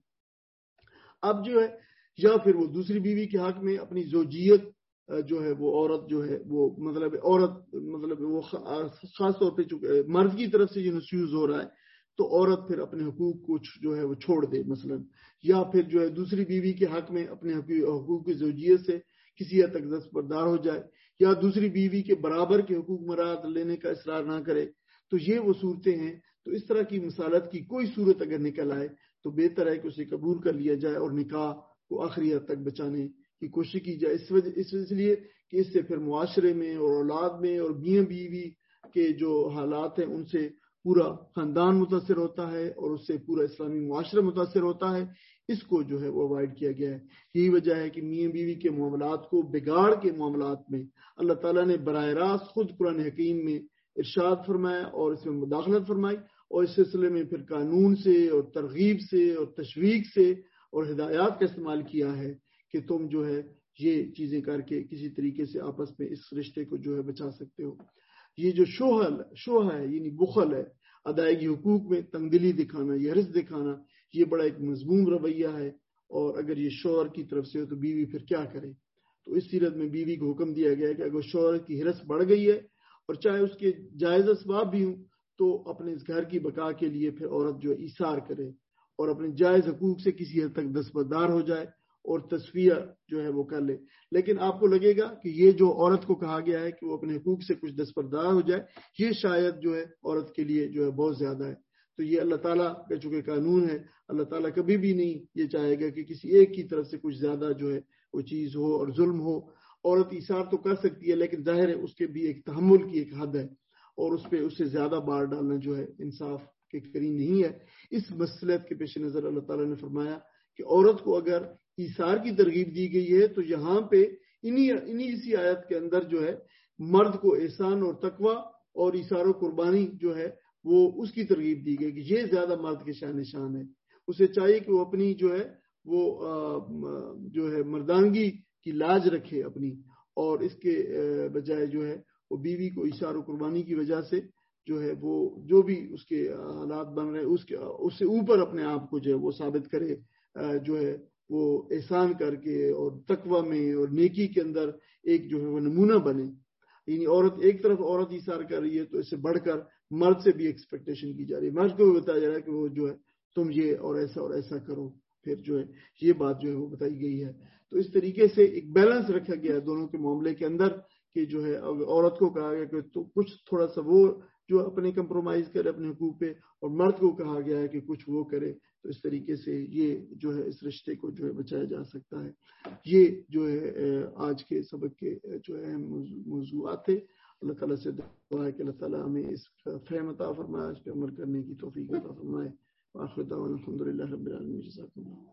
اب جو ہے یا پھر وہ دوسری بیوی کے حق میں اپنی زوجیت جو ہے وہ عورت جو ہے وہ مطلب عورت مطلب وہ خاص طور پہ چونکہ مرد کی طرف سے یہ نشوز ہو رہا ہے تو عورت پھر اپنے حقوق کچھ جو ہے وہ چھوڑ دے مثلا، یا پھر جو ہے دوسری بیوی کے حق میں اپنے حقوق کی زوجیت سے کسی حد تک دستبردار ہو جائے یا دوسری بیوی کے برابر کے حقوق مراد لینے کا اصرار نہ کرے. تو یہ وہ صورتیں ہیں. تو اس طرح کی مثالت کی کوئی صورت اگر نکل آئے تو بہتر ہے کہ اسے قبول کر لیا جائے اور نکاح کو آخری حد تک بچانے کی کوشش کی جائے، اس وجہ اس لیے کہ اس سے پھر معاشرے میں اور اولاد میں اور میاں بیوی کے جو حالات ہیں ان سے پورا خاندان متاثر ہوتا ہے اور اس سے پورا اسلامی معاشرہ متاثر ہوتا ہے. اس کو جو ہے وہ اوائڈ کیا گیا ہے. یہی وجہ ہے کہ میاں بیوی کے معاملات کو بگاڑ کے معاملات میں اللہ تعالیٰ نے براہ راست خود قرآن حکیم میں ارشاد فرمایا اور اس میں مداخلت فرمائی اور اس سلسلے میں پھر قانون سے اور ترغیب سے اور تشویق سے اور ہدایات کا استعمال کیا ہے کہ تم جو ہے یہ چیزیں کر کے کسی طریقے سے آپس میں اس رشتے کو جو ہے بچا سکتے ہو. یہ جو شوہل شوہ ہے یعنی بخل ہے، ادائیگی حقوق میں تنگ دلی دکھانا، یہ حرص دکھانا، یہ بڑا ایک مذموم رویہ ہے اور اگر یہ شوہر کی طرف سے ہو تو بیوی پھر کیا کرے. تو اس سیرت میں بیوی کو حکم دیا گیا ہے کہ اگر شوہر کی حرص بڑھ گئی ہے اور چاہے اس کے جائز اسباب بھی ہوں تو اپنے اس گھر کی بقا کے لیے پھر عورت جو ایثار کرے اور اپنے جائز حقوق سے کسی حد تک دستبردار ہو جائے اور تصفیہ جو ہے وہ کر لے. لیکن آپ کو لگے گا کہ یہ جو عورت کو کہا گیا ہے کہ وہ اپنے حقوق سے کچھ دستبردار ہو جائے یہ شاید جو ہے عورت کے لیے جو ہے بہت زیادہ ہے. تو یہ اللہ تعالیٰ کا چونکہ قانون ہے، اللہ تعالیٰ کبھی بھی نہیں یہ چاہے گا کہ کسی ایک کی طرف سے کچھ زیادہ جو ہے وہ چیز ہو اور ظلم ہو. عورت ایثار تو کر سکتی ہے لیکن ظاہر ہے اس کے بھی ایک تحمل کی ایک حد ہے اور اس پہ اس سے زیادہ بار ڈالنا جو ہے انصاف کے قریب نہیں ہے. اس مصلحت کے پیش نظر اللہ تعالیٰ نے فرمایا کہ عورت کو اگر ایثار کی ترغیب دی گئی ہے تو یہاں پہ انہی انہی اسی آیت کے اندر جو ہے مرد کو احسان اور تقوی اور ایثار و قربانی جو ہے وہ اس کی ترغیب دی گئی کہ یہ زیادہ مرد کے شان نشان ہے. اسے چاہیے کہ وہ اپنی جو ہے وہ جو ہے مردانگی کی لاج رکھے اپنی اور اس کے بجائے جو ہے وہ بیوی کو ایثار و قربانی کی وجہ سے جو ہے وہ جو بھی اس کے حالات بن رہے اس کے اس سے اوپر اپنے آپ کو جو ہے وہ ثابت کرے، جو ہے وہ احسان کر کے اور تقوی میں اور نیکی کے اندر ایک جو ہے وہ نمونہ بنے. یعنی عورت ایک طرف عورت ایثار کر رہی ہے تو اس سے بڑھ کر مرد سے بھی ایکسپیکٹیشن کی جا رہی ہے، مرد کو بھی بتایا جا رہا ہے کہ وہ جو ہے تم یہ اور ایسا اور ایسا کرو، پھر جو ہے یہ بات جو ہے وہ بتائی گئی ہے. تو اس طریقے سے ایک بیلنس رکھا گیا ہے دونوں کے معاملے کے اندر کہ جو ہے عورت کو کہا گیا کہ تو کچھ تھوڑا سا وہ جو اپنے کمپرومائز کرے اپنے حقوق پہ اور مرد کو کہا گیا ہے کہ کچھ وہ کرے. تو اس طریقے سے یہ جو ہے اس رشتے کو جو ہے بچایا جا سکتا ہے. یہ جو ہے آج کے سبق کے جو ہے موضوعات تھے. اللہ تعالیٰ سے دعا ہے کہ اللہ تعالیٰ ہمیں اس فہم عطا فرمائے، اس پہ عمل کرنے کی توفیق عطا فرمائے. وآخر دعوانا الحمدللہ رب العالمین.